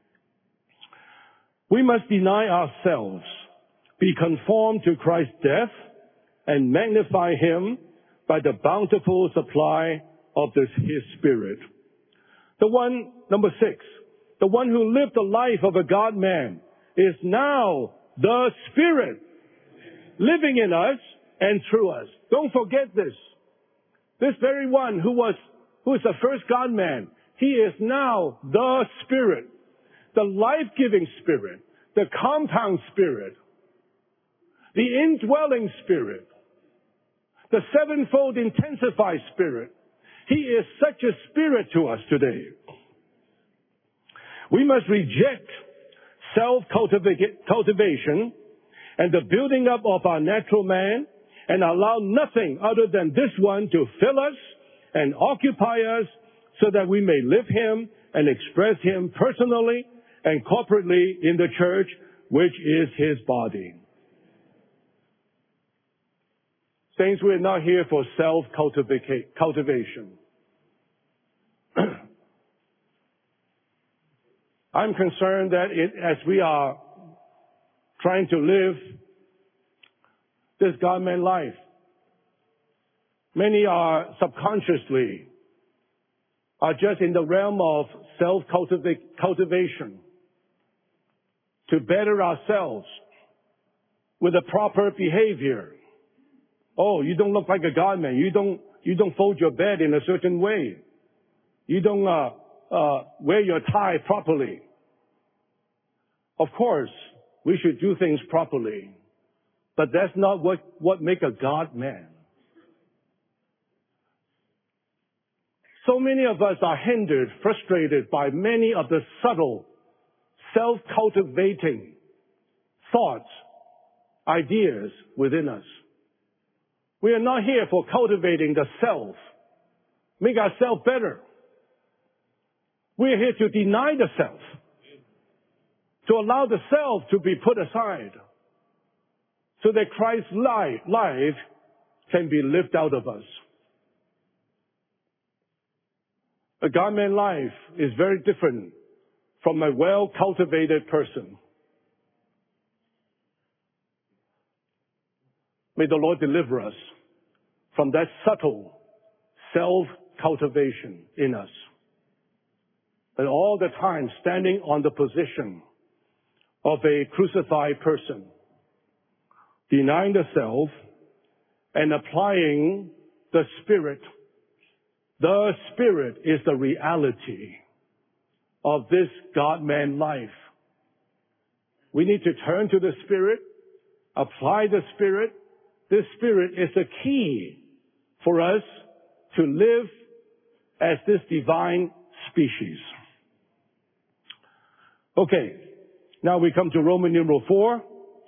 We must deny ourselves, be conformed to Christ's death, and magnify Him by the bountiful supply of His Spirit. Number 6, the one who lived the life of a God-man is now the Spirit living in us and through us. Don't forget this. This very one who is the first God-man, He is now the Spirit, the life-giving Spirit, the compound Spirit, the indwelling Spirit, the sevenfold intensified Spirit. He is such a Spirit to us today. We must reject self-cultivation and the building up of our natural man and allow nothing other than this one to fill us and occupy us so that we may live Him and express Him personally and corporately in the church, which is His body. Saints, we are not here for self-cultivation. I'm concerned that as we are trying to live this God-man life, many are subconsciously just in the realm of self-cultivation to better ourselves with a proper behavior. Oh, you don't look like a God-man. You don't fold your bed in a certain way. You don't wear your tie properly. Of course, we should do things properly, but that's not what makes a God-man. So many of us are hindered, frustrated by many of the subtle, self-cultivating thoughts, ideas within us. We are not here for cultivating the self, make ourselves better. We are here to deny the self, to allow the self to be put aside, so that Christ's life can be lived out of us. A God-man life is very different from a well-cultivated person. May the Lord deliver us from that subtle self-cultivation in us. And all the time standing on the position of a crucified person, denying the self and applying the Spirit. The Spirit is the reality of this God-man life. We need to turn to the Spirit, apply the Spirit. This Spirit is the key for us to live as this divine species. Okay, now we come to Roman numeral 4.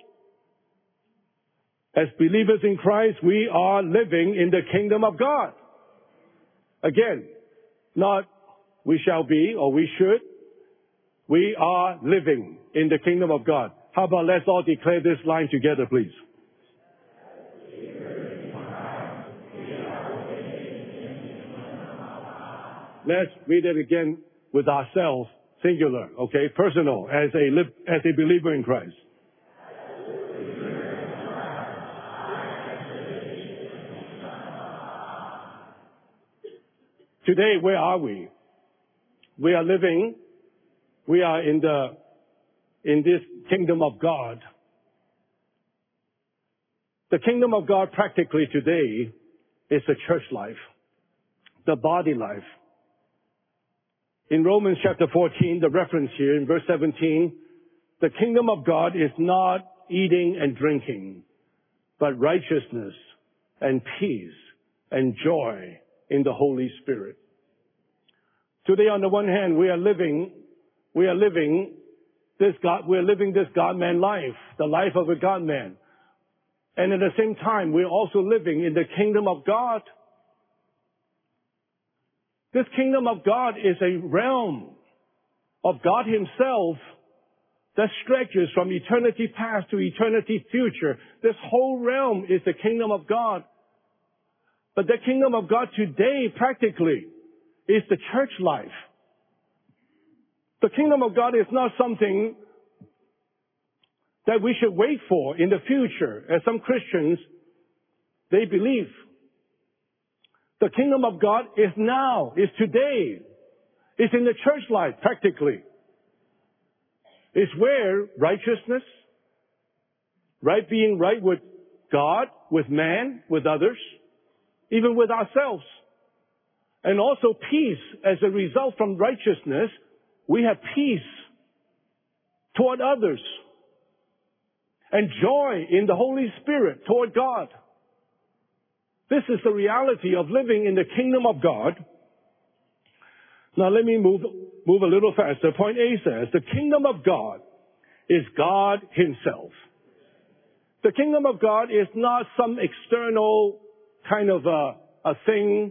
As believers in Christ, we are living in the kingdom of God. Again, not we shall be or we should. We are living in the kingdom of God. How about let's all declare this line together, please. Let's read it again with ourselves, singular, okay, personal, as a believer in Christ. Today, where are we? We are living, we are in this kingdom of God. The kingdom of God practically today is the church life, the body life. In Romans chapter 14, the reference here in verse 17, the kingdom of God is not eating and drinking, but righteousness and peace and joy in the Holy Spirit. Today, on the one hand, we are living this God-man life, the life of a God-man. And at the same time, we're also living in the kingdom of God. This kingdom of God is a realm of God Himself that stretches from eternity past to eternity future. This whole realm is the kingdom of God. But the kingdom of God today, practically, is the church life. The kingdom of God is not something that we should wait for in the future, as some Christians, they believe. The kingdom of God is now, is today, is in the church life, practically. It's where righteousness, being right with God, with man, with others, even with ourselves, and also peace as a result from righteousness, we have peace toward others, and joy in the Holy Spirit toward God. This is the reality of living in the kingdom of God. Now let me move a little faster. Point A says, the kingdom of God is God Himself. The kingdom of God is not some external kind of a thing.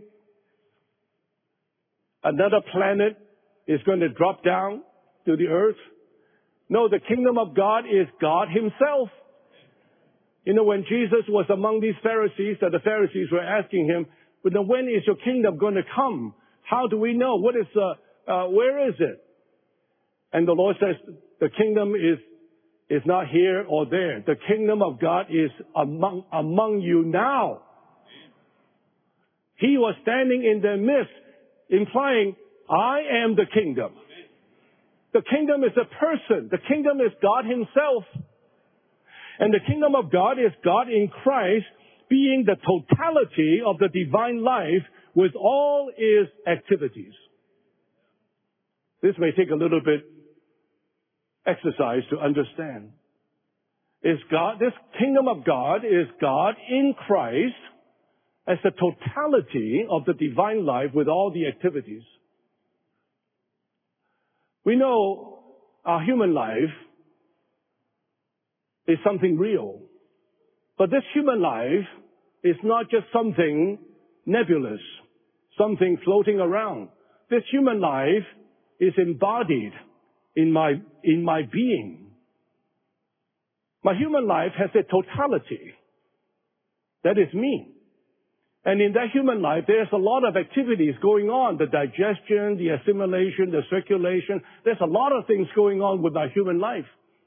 Another planet is going to drop down to the earth. No, the kingdom of God is God Himself. You know, when Jesus was among these Pharisees, that the Pharisees were asking Him, when is your kingdom going to come? How do we know? Where is it? And the Lord says, the kingdom is not here or there. The kingdom of God is among you now. He was standing in their midst, implying, I am the kingdom. The kingdom is a person. The kingdom is God Himself. And the kingdom of God is God in Christ being the totality of the divine life with all its activities. This may take a little bit exercise to understand. This kingdom of God is God in Christ as the totality of the divine life with all the activities. We know our human life is something real. But this human life is not just something nebulous, something floating around. This human life is embodied in my being. My human life has a totality. That is me. And in that human life, there's a lot of activities going on. The digestion, the assimilation, the circulation. There's a lot of things going on with our human life.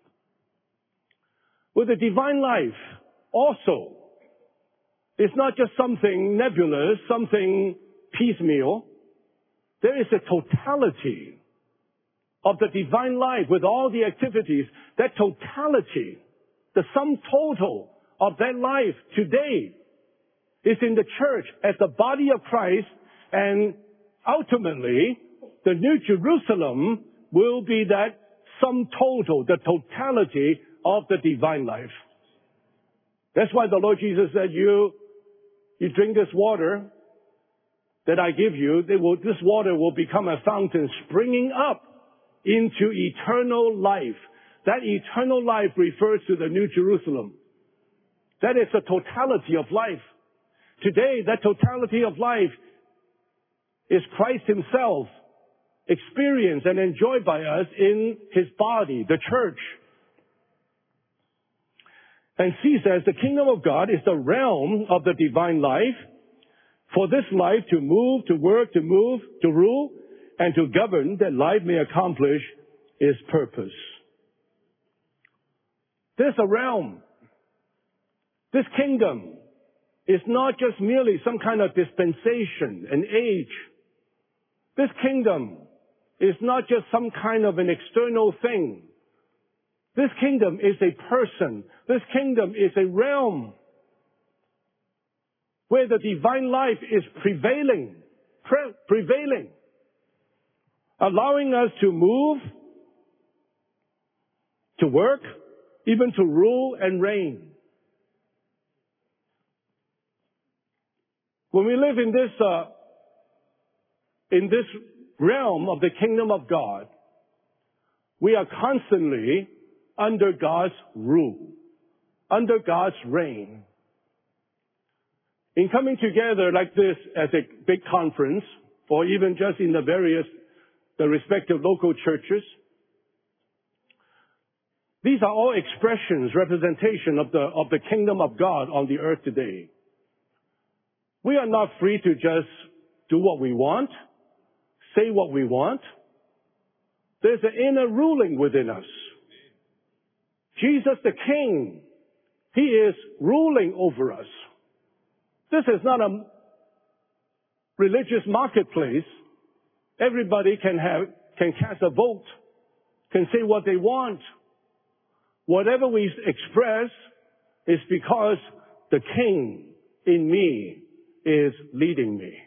With the divine life, also, it's not just something nebulous, something piecemeal. There is a totality of the divine life with all the activities. That totality, the sum total of that life today is in the church as the body of Christ, and ultimately, the New Jerusalem will be that sum total, the totality of the divine life. That's why the Lord Jesus said, you drink this water that I give you, this water will become a fountain springing up into eternal life. That eternal life refers to the New Jerusalem. That is the totality of life. Today, that totality of life is Christ Himself, experienced and enjoyed by us in His body, the church. And C says, the kingdom of God is the realm of the divine life. For this life to move, to work, to move, to rule, and to govern, that life may accomplish its purpose. There's a realm. This kingdom is not just merely some kind of dispensation, an age. This kingdom is not just some kind of an external thing. This kingdom is a person. This kingdom is a realm where the divine life is prevailing, allowing us to move, to work, even to rule and reign. When we live in this realm of the kingdom of God, we are constantly under God's rule. under God's reign. In coming together like this as a big conference, or even just in the respective local churches, these are all expressions, representation of the kingdom of God on the earth today. We are not free to just do what we want, say what we want. There's an inner ruling within us. Jesus the King, He is ruling over us. This is not a religious marketplace. Everybody can cast a vote, can say what they want. Whatever we express is because the King in me is leading me.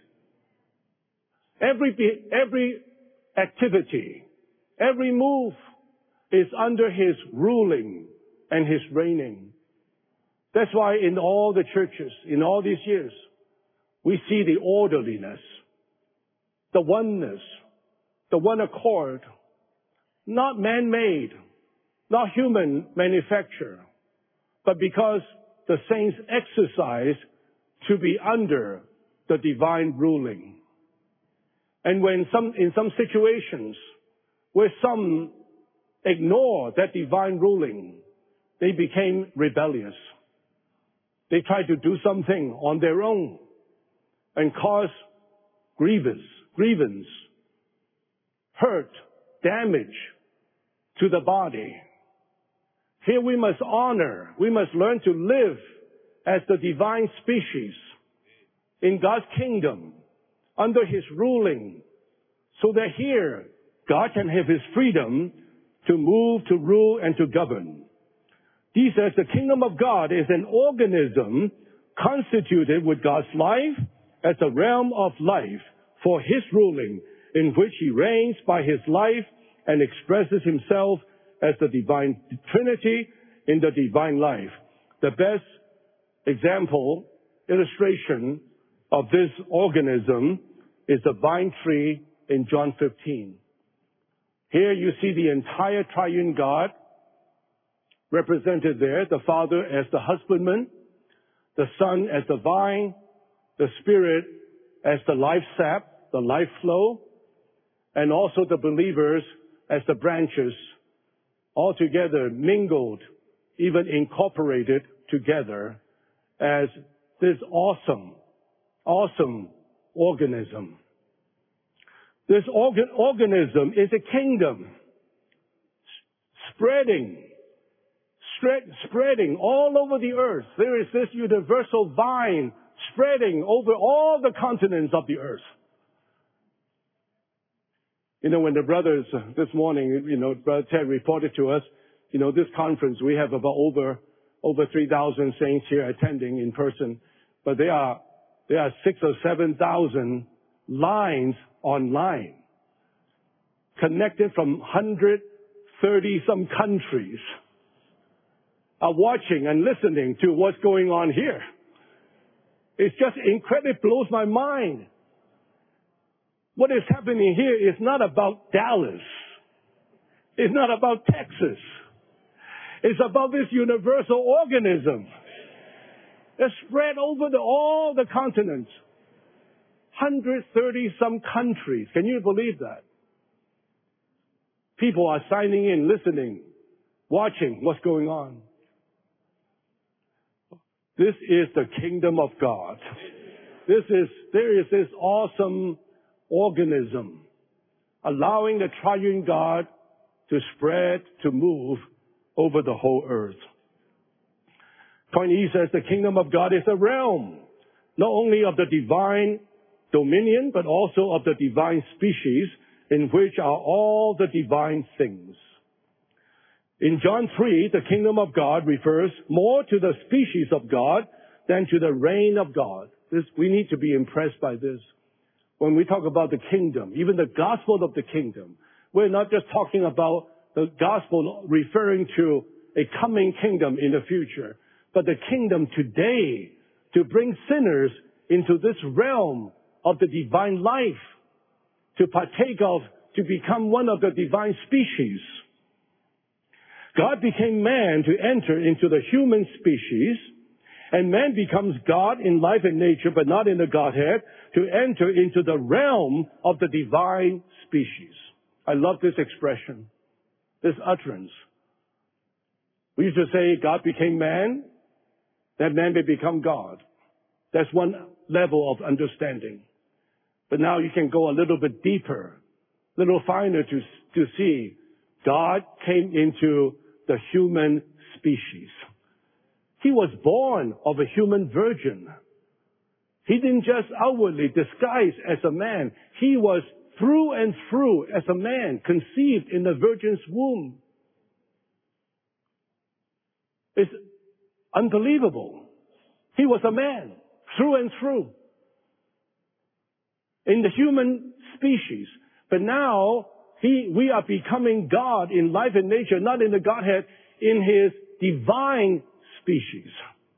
Every activity, every move is under His ruling and His reigning. That's why in all the churches, in all these years, we see the orderliness, the oneness, the one accord, not man-made, not human manufacture, but because the saints exercise to be under the divine ruling. And when in some situations where some ignore that divine ruling, they became rebellious. They tried to do something on their own and cause grievance, hurt, damage to the body. Here we must honor, we must learn to live as the divine species in God's kingdom, under His ruling, so that here God can have His freedom to move, to rule, and to govern. He says the kingdom of God is an organism constituted with God's life as a realm of life for His ruling, in which He reigns by His life and expresses Himself as the divine Trinity in the divine life. The best example, illustration of this organism is the vine tree in John 15. Here you see the entire triune God represented there, the Father as the husbandman, the Son as the vine, the Spirit as the life sap, the life flow, and also the believers as the branches, all together mingled, even incorporated together as this awesome organism. This organism is a kingdom spreading all over the earth. There is this universal vine spreading over all the continents of the earth. When the brothers this morning, Brother Ted reported to us, this conference, we have about over 3,000 saints here attending in person, but there are 6,000 or 7,000 lines online, connected from 130 some countries, are watching and listening to what's going on here. It's just incredible. It blows my mind. What is happening here is not about Dallas. It's not about Texas. It's about this universal organism that's spread over all the continents. 130 some countries. Can you believe that? People are signing in, listening, watching what's going on. This is the kingdom of God. There is this awesome organism allowing the triune God to spread, to move over the whole earth. Point E says the kingdom of God is a realm, not only of the divine dominion, but also of the divine species, in which are all the divine things. In John 3, the kingdom of God refers more to the species of God than to the reign of God. We need to be impressed by this. When we talk about the kingdom, even the gospel of the kingdom, we're not just talking about the gospel referring to a coming kingdom in the future, but the kingdom today to bring sinners into this realm of the divine life, to partake of, to become one of the divine species. God became man to enter into the human species, and man becomes God in life and nature, but not in the Godhead, to enter into the realm of the divine species. I love this expression, this utterance. We used to say God became man, that man may become God. That's one level of understanding. But now you can go a little bit deeper, a little finer to see God came into the human species. He was born of a human virgin. He didn't just outwardly disguise as a man. He was through and through as a man, conceived in the virgin's womb. It's unbelievable. He was a man, through and through, in the human species. But now, we are becoming God in life and nature, not in the Godhead, in His divine species.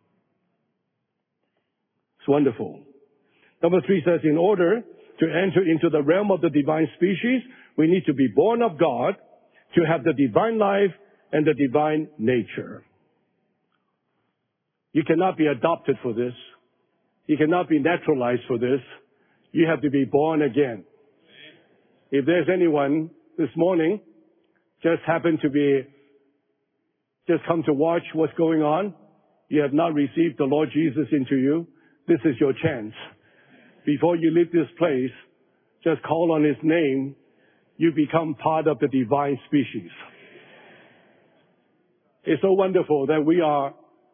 It's wonderful. Number 3 says, in order to enter into the realm of the divine species, we need to be born of God, to have the divine life and the divine nature. You cannot be adopted for this. You cannot be naturalized for this. You have to be born again. If there's anyone this morning just come to watch what's going on, you have not received the Lord Jesus into you, this is your chance. Before you leave this place, just call on His name, you become part of the divine species. It's so wonderful that we are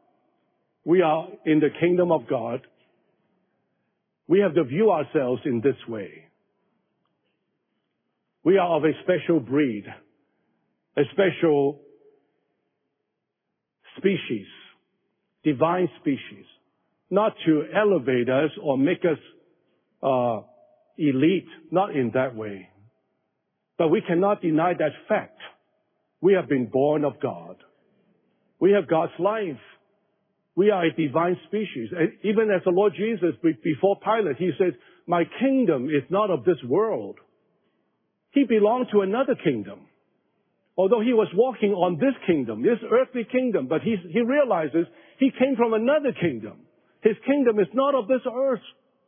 in the kingdom of God. We have to view ourselves in this way. We are of a special breed, a special species, divine species, not to elevate us or make us elite, not in that way. But we cannot deny that fact. We have been born of God. We have God's life. We are a divine species. And even as the Lord Jesus, before Pilate, He said, my kingdom is not of this world. He belonged to another kingdom. Although He was walking on this kingdom, this earthly kingdom, but he realizes He came from another kingdom. His kingdom is not of this earth.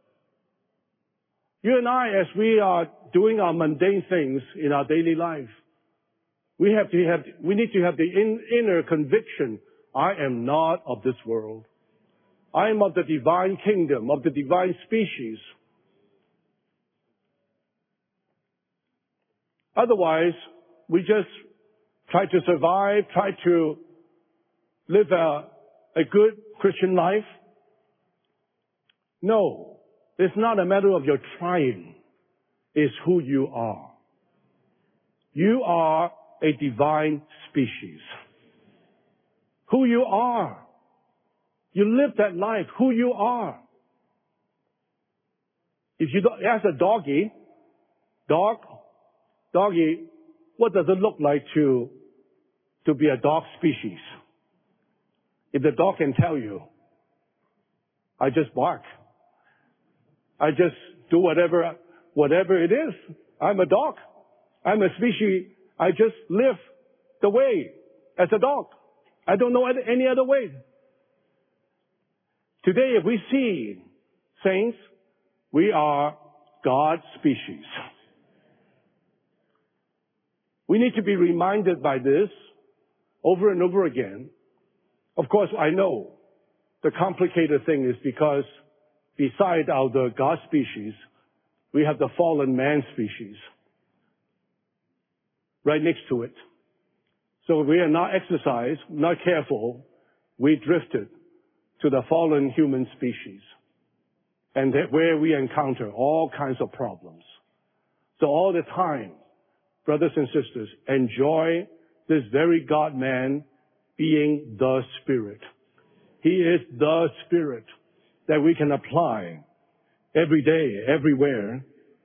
You and I, as we are doing our mundane things in our daily life, we need to have the inner conviction, I am not of this world. I am of the divine kingdom, of the divine species. Otherwise, we just try to survive, try to live a good Christian life. No, it's not a matter of your trying. It's who you are. You are a divine species. Who you are. You live that life, who you are. If you ask a doggy, what does it look like to be a dog species? If the dog can tell you, I just bark. I just do whatever it is. I'm a dog. I'm a species. I just live the way as a dog. I don't know any other way. Today, if we see saints, we are God's species. We need to be reminded by this over and over again. Of course, I know the complicated thing is because beside the God species, we have the fallen man species right next to it. So if we are not exercised, not careful, we drifted to the fallen human species. And that where we encounter all kinds of problems. So all the time, brothers and sisters, enjoy this very God-man being the Spirit. He is the Spirit that we can apply every day, everywhere.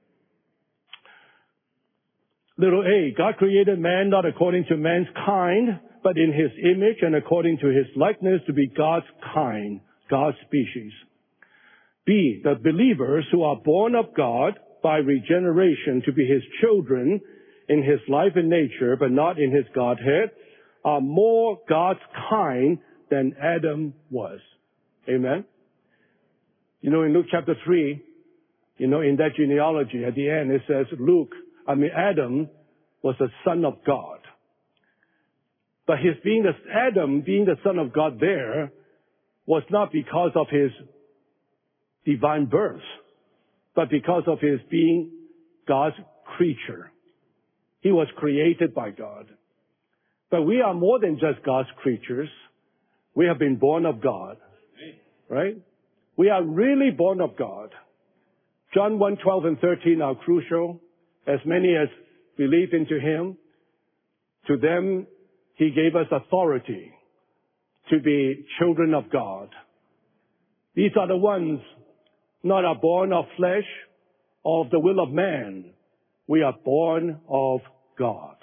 Little a, God created man not according to man's kind, but in His image and according to His likeness to be God's kind, God's species. B, the believers who are born of God by regeneration to be His children in His life and nature, but not in His Godhead, are more God's kind than Adam was. Amen? In Luke chapter 3, in that genealogy, at the end it says Adam was a son of God. But Adam being the son of God there was not because of his divine birth, but because of his being God's creature. He was created by God. But we are more than just God's creatures. We have been born of God. Right? We are really born of God. John 1:12 and 13 are crucial. As many as believe into him, to them he gave us authority to be children of God. These are the ones not are born of flesh or of the will of man. We are born of God.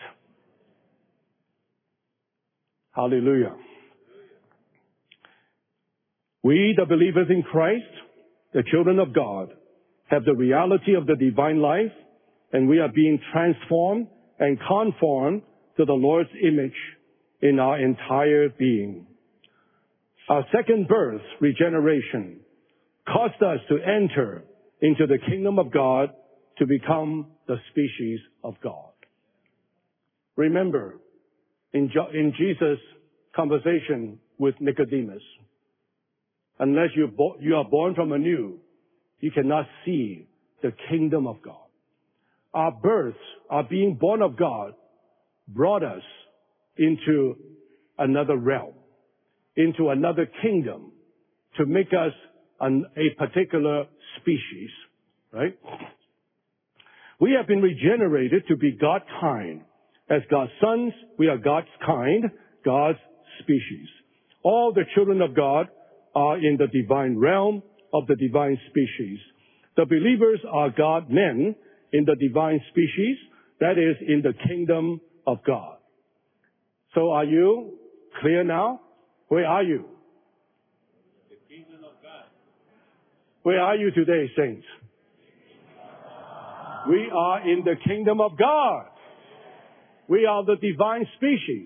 Hallelujah. We, the believers in Christ, the children of God, have the reality of the divine life, and we are being transformed and conformed to the Lord's image in our entire being. Our second birth, regeneration, caused us to enter into the kingdom of God to become the species of God. Remember, in Jesus' conversation with Nicodemus, unless you are born from anew, you cannot see the kingdom of God. Our births, our being born of God, brought us into another realm, into another kingdom, to make us a particular species, right? We have been regenerated to be God kind. As God's sons, we are God's kind, God's species. All the children of God are in the divine realm of the divine species. The believers are God men in the divine species, that is, in the kingdom of God. So are you clear now? Where are you? The kingdom of God. Where are you today, saints? We are in the kingdom of God. We are the divine species.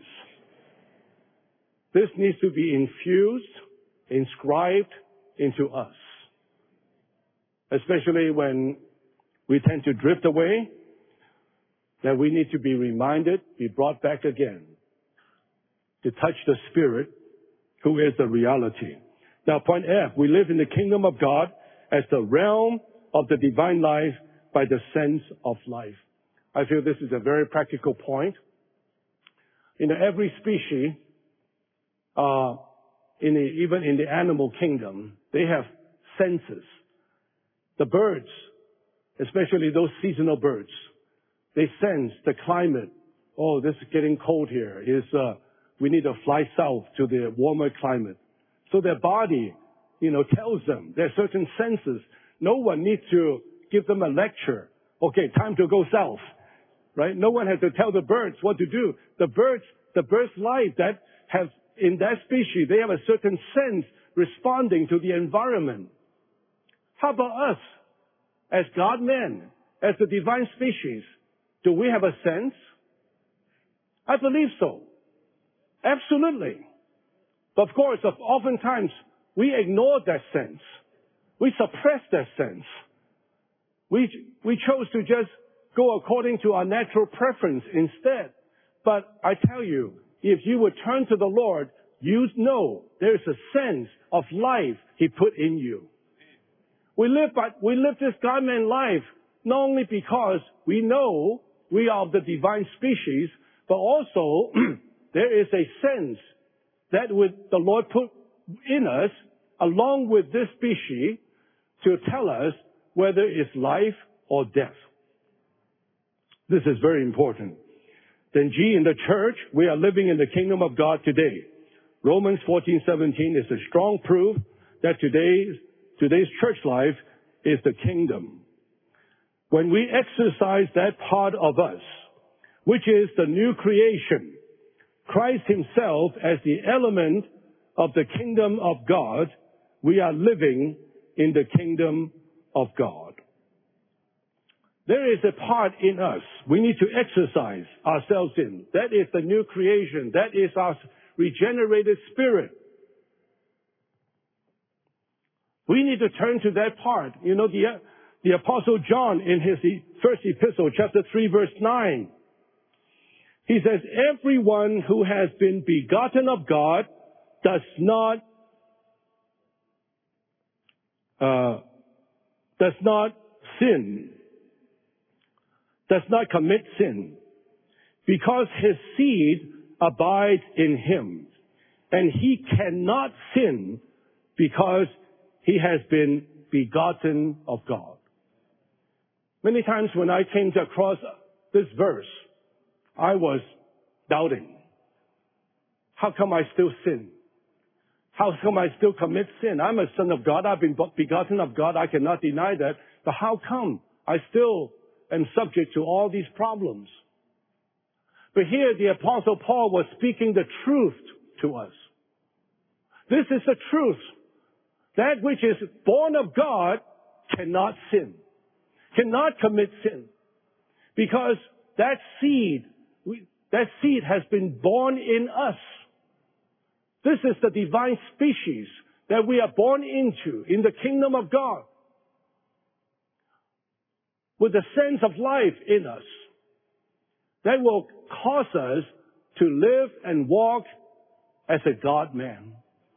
This needs to be infused, inscribed into us. Especially when we tend to drift away, that we need to be reminded, be brought back again, to touch the Spirit, who is the reality. Now, point F, we live in the kingdom of God as the realm of the divine life by the sense of life. I feel this is a very practical point. In every species, even in the animal kingdom, they have senses. The birds, especially those seasonal birds, they sense the climate. Oh, this is getting cold here. We need to fly south to the warmer climate. So their body, tells them there are certain senses. No one needs to give them a lecture. Okay, time to go south, right? No one has to tell the birds what to do. The birds' life that have in that species, they have a certain sense responding to the environment. How about us, as God men, as the divine species? Do we have a sense? I believe so. Absolutely. But of course, oftentimes, we ignore that sense. We suppress that sense. We chose to just go according to our natural preference instead. But I tell you, if you would turn to the Lord, you know there's a sense of life He put in you. We live this God-man life not only because we know we are of the divine species, but also there is a sense that the Lord put in us along with this species to tell us whether it's life or death. This is very important. Then G, in the church, we are living in the kingdom of God today. Romans 14:17 is a strong proof that today's church life is the kingdom. When we exercise that part of us, which is the new creation, Christ Himself as the element of the kingdom of God, we are living in the kingdom of God. There is a part in us we need to exercise ourselves in. That is the new creation. That is our regenerated spirit. We need to turn to that part. You know, the Apostle John in his first epistle, chapter 3, verse 9, he says, everyone who has been begotten of God does not sin, does not commit sin, because his seed abides in him, and he cannot sin because he has been begotten of God. Many times when I came across this verse, I was doubting. How come I still sin? How come I still commit sin? I'm a son of God. I've been begotten of God. I cannot deny that. But how come I still am subject to all these problems? But here the Apostle Paul was speaking the truth to us. This is the truth. That which is born of God cannot sin, cannot commit sin, because that seed has been born in us. This is the divine species that we are born into in the kingdom of God, with a sense of life in us that will cause us to live and walk as a God-man.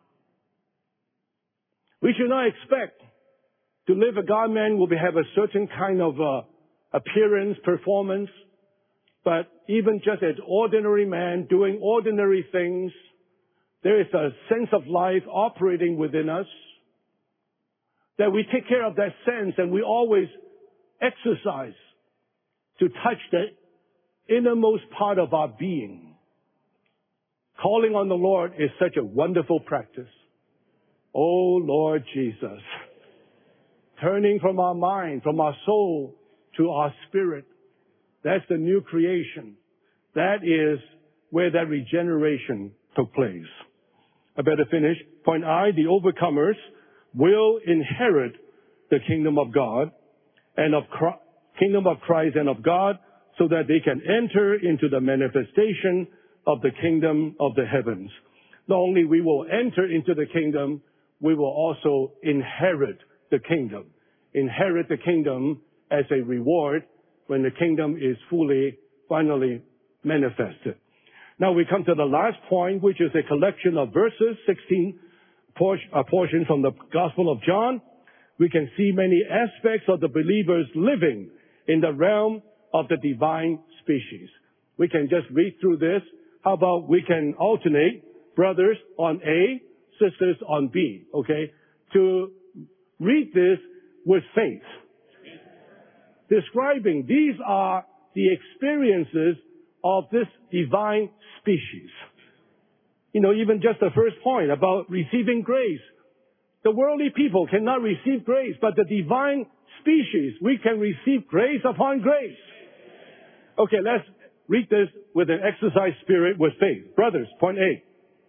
We should not expect to live a God-man will have a certain kind of appearance, performance, but even just as ordinary man doing ordinary things, there is a sense of life operating within us, that we take care of that sense and we always exercise to touch the innermost part of our being. Calling on the Lord is such a wonderful practice. Oh Lord Jesus, turning from our mind, from our soul to our spirit, that's the new creation. That is where that regeneration took place. I better finish. Point I, the overcomers will inherit the kingdom of God and kingdom of Christ and of God, so that they can enter into the manifestation of the kingdom of the heavens. Not only we will enter into the kingdom, we will also inherit the kingdom. Inherit the kingdom as a reward when the kingdom is finally manifested. Now we come to the last point, which is a collection of verses, 16 portions from the Gospel of John. We can see many aspects of the believers living in the realm of the divine species. We can just read through this. How about we can alternate, brothers on A, sisters on B, okay? To read this with faith. Describing, these are the experiences of this divine species. You know, even just the first point about receiving grace. The worldly people cannot receive grace, but the divine species, we can receive grace upon grace. Okay, let's read this with an exercise spirit with faith. Brothers, point A.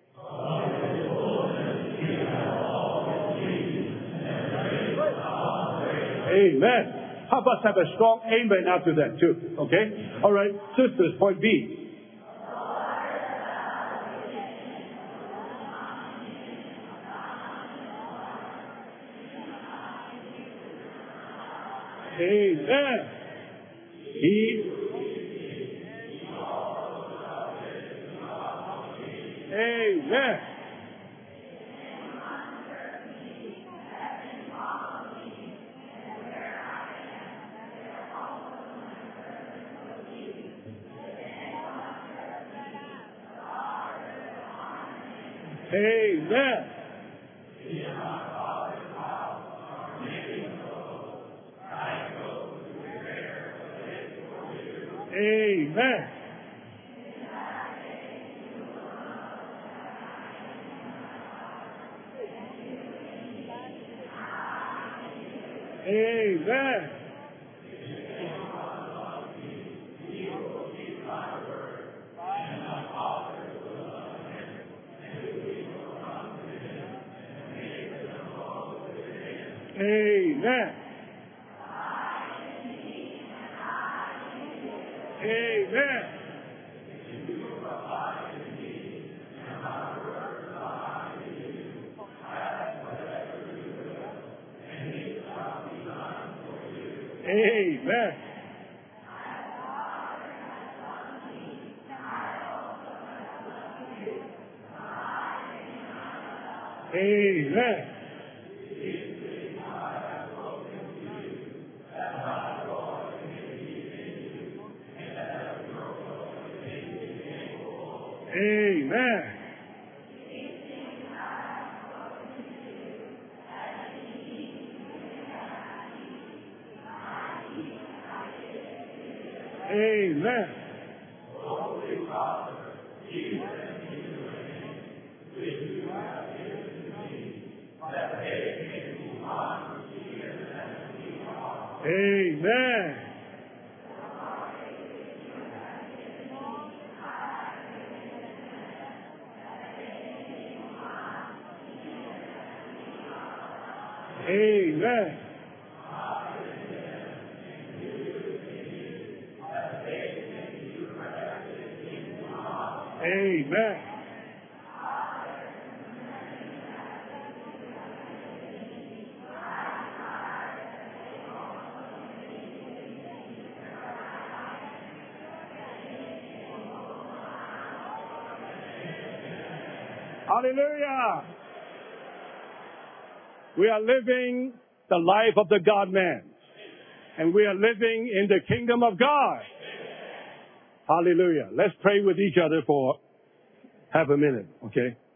Amen. How about have a strong amen after that too? Okay? All right. Sisters, point B. Amen. Amen. Amen. Amen. Amen. Amen. Amen. Amen. Amen. Amen. Amen. Amen. Amen. Amen. Hallelujah. We are living the life of the God-man. And we are living in the kingdom of God. Hallelujah. Let's pray with each other for half a minute, okay?